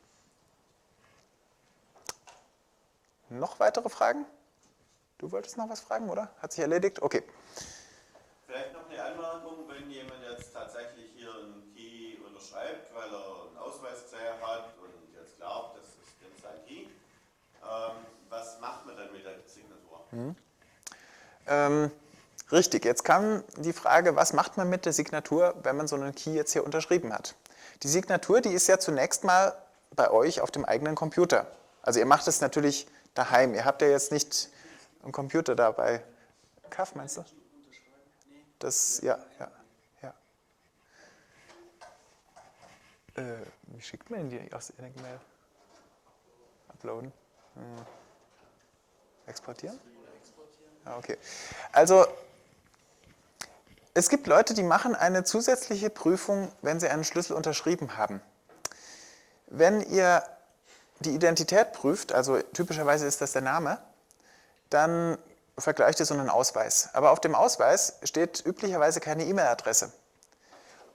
Noch weitere Fragen? Du wolltest noch was fragen, oder? Hat sich erledigt? Okay. Vielleicht noch eine Anmerkung, wenn jemand jetzt tatsächlich hier einen Key unterschreibt, weil er einen Ausweis gesehen hat und jetzt glaubt, das ist sein Key, ähm, was macht man dann mit der Signatur? Mhm. Ähm, richtig, jetzt kam die Frage, was macht man mit der Signatur, wenn man so einen Key jetzt hier unterschrieben hat? Die Signatur, die ist ja zunächst mal bei euch auf dem eigenen Computer. Also ihr macht es natürlich daheim. Ihr habt ja jetzt nicht einen Computer da bei Kaff, meinst du? Das, ja, ja, ja. Äh, wie schickt man die aus der Mail? Uploaden? Hm. Exportieren? Ah, okay. Also, es gibt Leute, die machen eine zusätzliche Prüfung, wenn sie einen Schlüssel unterschrieben haben. Wenn ihr die Identität prüft, also typischerweise ist das der Name, dann vergleicht ihr so einen Ausweis. Aber auf dem Ausweis steht üblicherweise keine E-Mail-Adresse.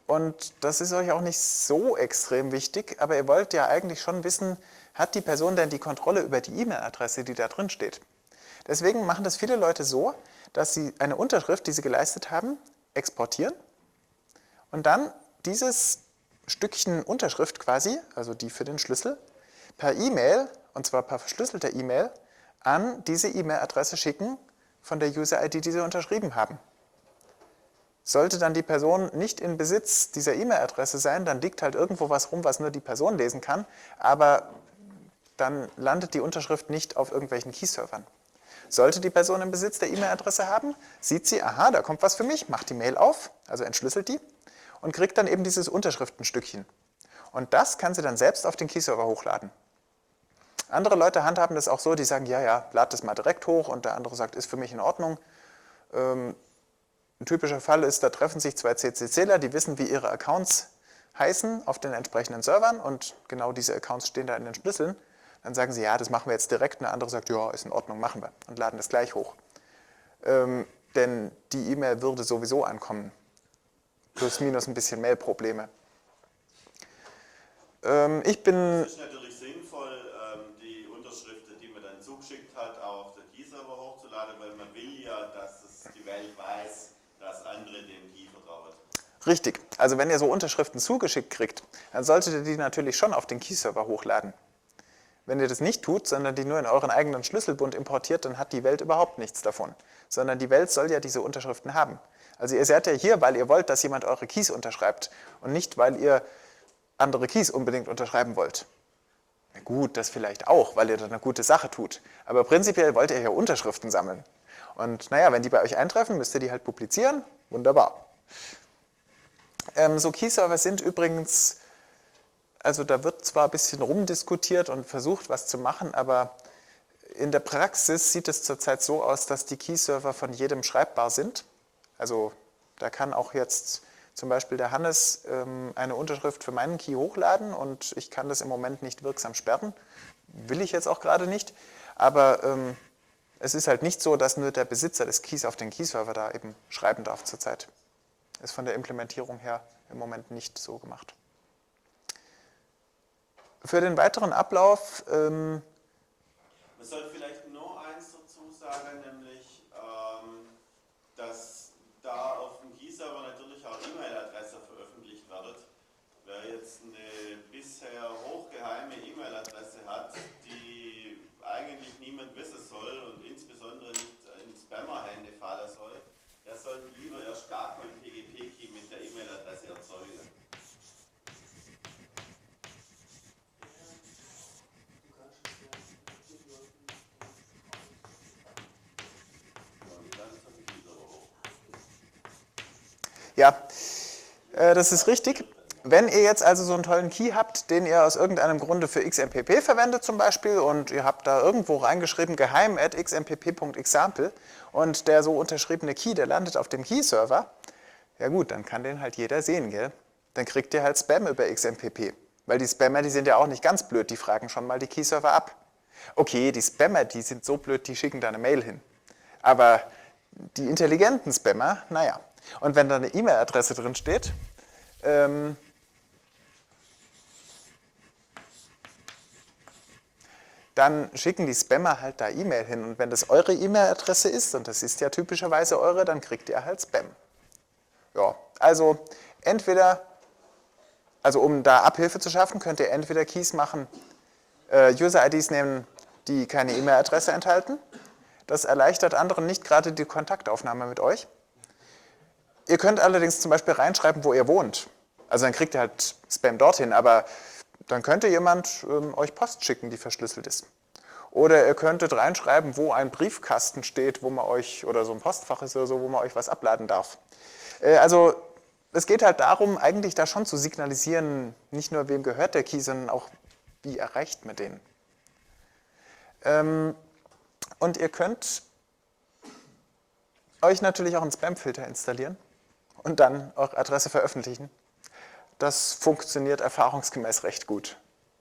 und das ist euch auch nicht so extrem wichtig, aber ihr wollt ja eigentlich schon wissen, hat die Person denn die Kontrolle über die E-Mail-Adresse, die da drin steht? Deswegen machen das viele Leute so, dass sie eine Unterschrift, die sie geleistet haben, exportieren und dann dieses Stückchen Unterschrift quasi, also die für den Schlüssel, per E-Mail, und zwar per verschlüsselter E-Mail, an diese E-Mail-Adresse schicken von der User-I D, die sie unterschrieben haben. Sollte dann die Person nicht in Besitz dieser E-Mail-Adresse sein, dann liegt halt irgendwo was rum, was nur die Person lesen kann, aber dann landet die Unterschrift nicht auf irgendwelchen Key-Servern. Sollte die Person im Besitz der E-Mail-Adresse haben, sieht sie, aha, da kommt was für mich, macht die Mail auf, also entschlüsselt die und kriegt dann eben dieses Unterschriftenstückchen. Und das kann sie dann selbst auf den Key-Server hochladen. Andere Leute handhaben das auch so, die sagen, ja, ja, lad das mal direkt hoch und der andere sagt, ist für mich in Ordnung. Ähm, ein typischer Fall ist, da treffen sich zwei C C C ler, die wissen, wie ihre Accounts heißen auf den entsprechenden Servern und genau diese Accounts stehen da in den Schlüsseln. Dann sagen sie, ja, das machen wir jetzt direkt und der andere sagt, ja, ist in Ordnung, machen wir und laden das gleich hoch. Ähm, denn die E-Mail würde sowieso ankommen. Plus, minus ein bisschen Mail-Probleme. Ähm, ich bin... Es ist natürlich sinnvoll, ähm, die Unterschriften, die man dann zugeschickt hat, auch auf den Key-Server hochzuladen, weil man will ja, dass es die Welt weiß, dass andere dem Key vertrauen. Richtig. Also wenn ihr so Unterschriften zugeschickt kriegt, dann solltet ihr die natürlich schon auf den Key-Server hochladen. Wenn ihr das nicht tut, sondern die nur in euren eigenen Schlüsselbund importiert, dann hat die Welt überhaupt nichts davon. Sondern die Welt soll ja diese Unterschriften haben. Also ihr seid ja hier, weil ihr wollt, dass jemand eure Keys unterschreibt und nicht, weil ihr andere Keys unbedingt unterschreiben wollt. Na gut, das vielleicht auch, weil ihr da eine gute Sache tut. Aber prinzipiell wollt ihr ja Unterschriften sammeln. Und naja, wenn die bei euch eintreffen, müsst ihr die halt publizieren. Wunderbar. Ähm, so Key-Server sind übrigens, also da wird zwar ein bisschen rumdiskutiert und versucht, was zu machen, aber in der Praxis sieht es zurzeit so aus, dass die Key-Server von jedem schreibbar sind. Also da kann auch jetzt zum Beispiel der Hannes ähm, eine Unterschrift für meinen Key hochladen und ich kann das im Moment nicht wirksam sperren. Will ich jetzt auch gerade nicht. Aber ähm, es ist halt nicht so, dass nur der Besitzer des Keys auf den Key-Server da eben schreiben darf zurzeit. Ist von der Implementierung her im Moment nicht so gemacht. Für den weiteren Ablauf... Ähm, Man sollte vielleicht noch eins dazu sagen, nämlich, ähm, dass da auf dem Key-Server natürlich auch E-Mail-Adresse veröffentlicht wird. Wer jetzt eine bisher hochgeheime E-Mail-Adresse hat, die eigentlich niemand wissen soll und insbesondere nicht in Spammer-Hände fallen soll, der sollte lieber erst gar keinen P G P-Key mit der E-Mail-Adresse erzeugen. Ja, äh, das ist richtig. Wenn ihr jetzt also so einen tollen Key habt, den ihr aus irgendeinem Grunde für X M P P verwendet zum Beispiel und ihr habt da irgendwo reingeschrieben geheim at x m p p punkt example und der so unterschriebene Key, der landet auf dem Key-Server, ja gut, dann kann den halt jeder sehen, gell? Dann kriegt ihr halt Spam über X M P P, weil die Spammer, die sind ja auch nicht ganz blöd, die fragen schon mal die Key-Server ab. Okay, die Spammer, die sind so blöd, die schicken da eine Mail hin. Aber die intelligenten Spammer, naja. Und wenn da eine E-Mail-Adresse drin steht, ähm, dann schicken die Spammer halt da E-Mail hin. Und wenn das eure E-Mail-Adresse ist, und das ist ja typischerweise eure, dann kriegt ihr halt Spam. Ja, also entweder, also um da Abhilfe zu schaffen, könnt ihr entweder Keys machen, äh, User-I Ds nehmen, die keine E-Mail-Adresse enthalten. Das erleichtert anderen nicht gerade die Kontaktaufnahme mit euch. Ihr könnt allerdings zum Beispiel reinschreiben, wo ihr wohnt. Also dann kriegt ihr halt Spam dorthin, aber dann könnte jemand ähm, euch Post schicken, die verschlüsselt ist. Oder ihr könntet reinschreiben, wo ein Briefkasten steht, wo man euch, oder so ein Postfach ist oder so, wo man euch was abladen darf. Äh, also es geht halt darum, eigentlich da schon zu signalisieren, nicht nur wem gehört der Key, sondern auch, wie erreicht man den. Ähm, und ihr könnt euch natürlich auch einen Spamfilter installieren und dann eure Adresse veröffentlichen. Das funktioniert erfahrungsgemäß recht gut.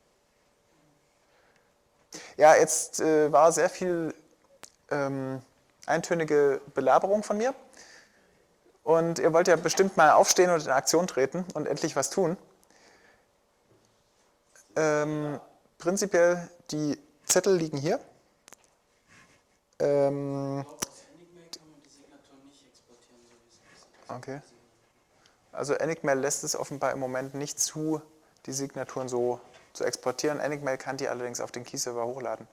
Ja, jetzt äh, war sehr viel ähm, eintönige Belaberung von mir Und ihr wollt ja bestimmt mal aufstehen und in Aktion treten und endlich was tun. Ähm, prinzipiell, die Zettel liegen hier. Ähm, okay. Also Enigmail lässt es offenbar im Moment nicht zu, die Signaturen so zu exportieren. Enigmail kann die allerdings auf den Key-Server hochladen.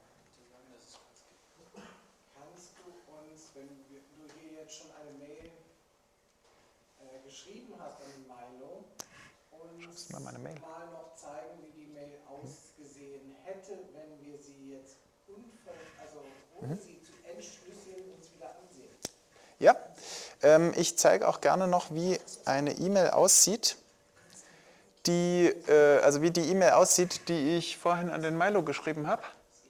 Kannst du uns, wenn wir- du hier jetzt schon eine Mail äh, geschrieben hast an Milo, uns mal meine Mail. mal noch zeigen, wie die Mail ausgesehen hätte, wenn wir sie jetzt unver also ohne sie zu entschlüsseln uns wieder ansehen? Ja, ähm, ich zeige auch gerne noch, wie eine E-Mail aussieht, die, äh, also wie die E-Mail aussieht, die ich vorhin an den Milo geschrieben habe.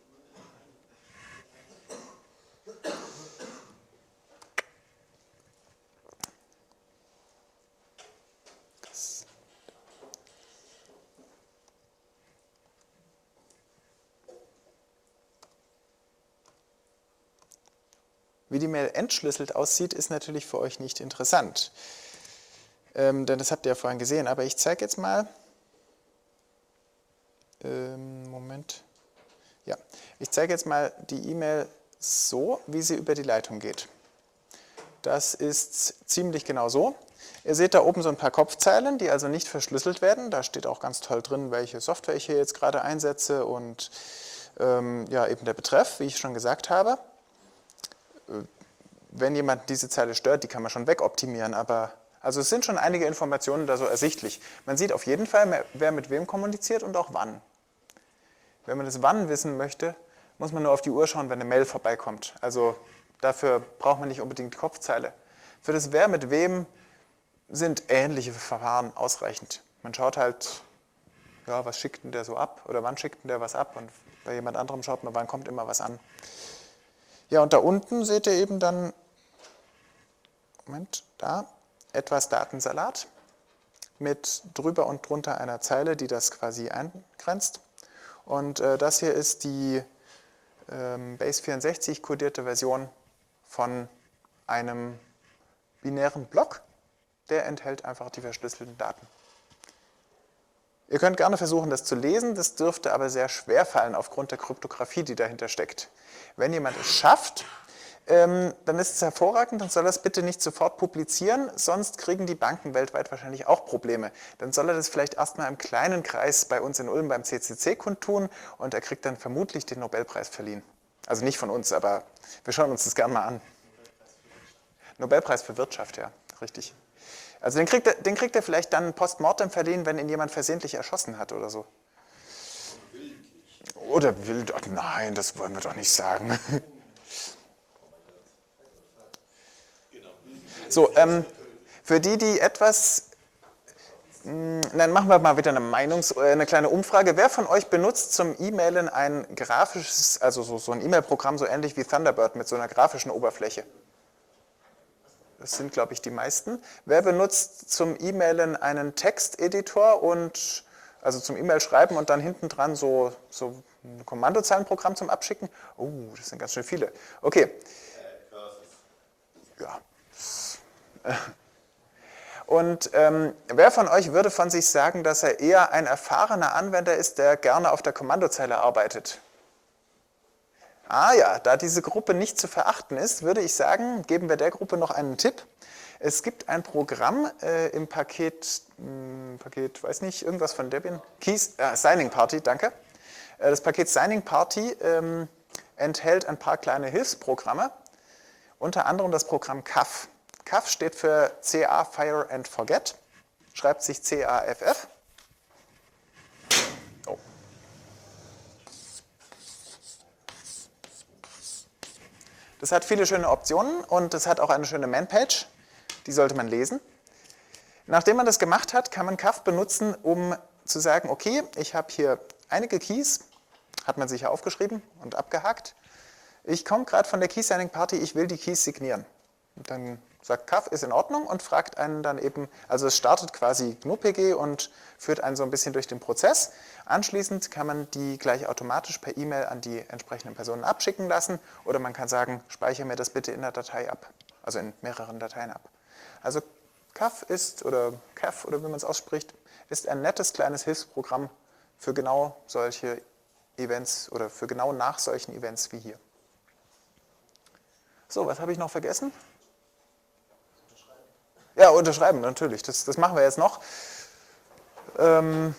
Wie die Mail entschlüsselt aussieht, ist natürlich für euch nicht interessant. Ähm, denn das habt ihr ja vorhin gesehen. Aber ich zeige jetzt mal. Ähm, Moment. Ja, ich zeige jetzt mal die E-Mail so, wie sie über die Leitung geht. Das ist ziemlich genau so. Ihr seht da oben so ein paar Kopfzeilen, die also nicht verschlüsselt werden. Da steht auch ganz toll drin, welche Software ich hier jetzt gerade einsetze und ähm, ja, eben der Betreff, wie ich schon gesagt habe. Wenn jemand diese Zeile stört, die kann man schon wegoptimieren, aber also es sind schon einige Informationen da so ersichtlich. Man sieht auf jeden Fall, wer mit wem kommuniziert und auch wann. Wenn man das Wann wissen möchte, muss man nur auf die Uhr schauen, wenn eine Mail vorbeikommt. Also dafür braucht man nicht unbedingt die Kopfzeile. Für das Wer mit wem sind ähnliche Verfahren ausreichend. Man schaut halt, ja, was schickt denn der so ab oder wann schickt denn der was ab und bei jemand anderem schaut man, wann kommt immer was an. Ja, und da unten seht ihr eben dann, Moment, da, etwas Datensalat mit drüber und drunter einer Zeile, die das quasi eingrenzt. Und äh, das hier ist die ähm, Base vierundsechzig kodierte Version von einem binären Block. Der enthält einfach die verschlüsselten Daten. Ihr könnt gerne versuchen, das zu lesen, das dürfte aber sehr schwer fallen aufgrund der Kryptographie, die dahinter steckt. Wenn jemand es schafft, ähm, dann ist es hervorragend, dann soll er es bitte nicht sofort publizieren, sonst kriegen die Banken weltweit wahrscheinlich auch Probleme. Dann soll er das vielleicht erstmal im kleinen Kreis bei uns in Ulm beim C C C kundtun und er kriegt dann vermutlich den Nobelpreis verliehen. Also nicht von uns, aber wir schauen uns das gerne mal an. Nobelpreis für Wirtschaft, ja, richtig. Also den kriegt, er, den kriegt er vielleicht dann postmortem verliehen, wenn ihn jemand versehentlich erschossen hat oder so. Oder wild, oh nein, das wollen wir doch nicht sagen. So, ähm, für die, die etwas, mh, dann machen wir mal wieder eine Meinungs-, eine kleine Umfrage. Wer von euch benutzt zum E-Mailen ein grafisches, also so, so ein E-Mail-Programm so ähnlich wie Thunderbird mit so einer grafischen Oberfläche? Das sind, glaube ich, die meisten. Wer benutzt zum E-Mailen einen Texteditor und also zum E-Mail schreiben und dann hinten dran so, so ein Kommandozeilenprogramm zum Abschicken? Oh, das sind ganz schön viele. Okay. Ja. Und ähm, wer von euch würde von sich sagen, dass er eher ein erfahrener Anwender ist, der gerne auf der Kommandozeile arbeitet? Ah ja, da diese Gruppe nicht zu verachten ist, würde ich sagen, geben wir der Gruppe noch einen Tipp. Es gibt ein Programm äh, im Paket, mh, Paket, weiß nicht, irgendwas von Debian, Keys, äh, Signing Party, danke. Äh, das Paket Signing Party ähm, enthält ein paar kleine Hilfsprogramme, unter anderem das Programm C A F. C A F steht für C A Fire and Forget, schreibt sich C A F F. Oh. Das hat viele schöne Optionen und es hat auch eine schöne Man-Page, die sollte man lesen. Nachdem man das gemacht hat, kann man C A F benutzen, um zu sagen, okay, ich habe hier einige Keys, hat man sich ja aufgeschrieben und abgehakt. Ich komme gerade von der Key Signing Party, ich will die Keys signieren. Und dann sagt C A F, ist in Ordnung und fragt einen dann eben, also es startet quasi G N U P G und führt einen so ein bisschen durch den Prozess. Anschließend kann man die gleich automatisch per E-Mail an die entsprechenden Personen abschicken lassen oder man kann sagen, speichere mir das bitte in der Datei ab, also in mehreren Dateien ab. Also C A F ist, oder C A F, oder wie man es ausspricht, ist ein nettes kleines Hilfsprogramm für genau solche Events oder für genau nach solchen Events wie hier. So, was habe ich noch vergessen? Ja, unterschreiben, natürlich. Das, das machen wir jetzt noch. Ähm,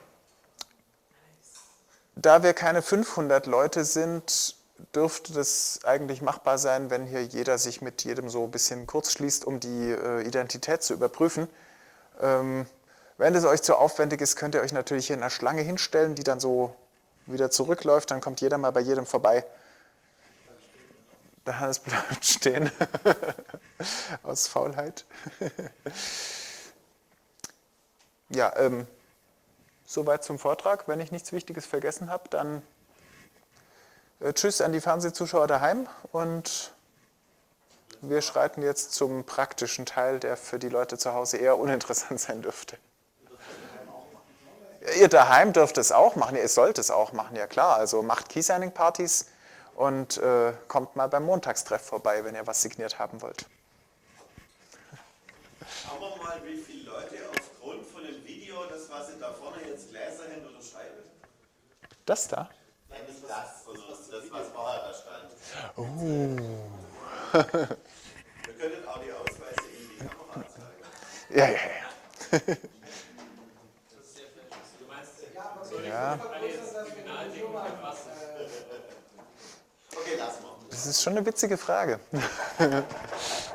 da wir keine fünfhundert Leute sind, dürfte das eigentlich machbar sein, wenn hier jeder sich mit jedem so ein bisschen kurz schließt, um die äh, Identität zu überprüfen. Ähm, wenn es euch zu aufwendig ist, könnt ihr euch natürlich hier in einer Schlange hinstellen, die dann so wieder zurückläuft. Dann kommt jeder mal bei jedem vorbei. Der Hannes bleibt stehen. Aus Faulheit. Ja, ähm, soweit zum Vortrag. Wenn ich nichts Wichtiges vergessen habe, dann äh, tschüss an die Fernsehzuschauer daheim und wir schreiten jetzt zum praktischen Teil, der für die Leute zu Hause eher uninteressant sein dürfte. Ihr daheim dürft es auch machen, ihr sollt es auch machen, ja klar. Also macht Key-Signing-Partys und äh, kommt mal beim Montagstreff vorbei, wenn ihr was signiert haben wollt. Schauen wir mal, wie viele Leute aufgrund von dem Video, das was Sie da vorne jetzt Gläser hin unterschreiben. Das da? Nein, nicht das, sondern das, was vorher da stand. Oh. Wir können auch die Ausweise in die Kamera zeigen. Ja, ja, ja. Ja. Okay, lass mal. Das ist schon eine witzige Frage.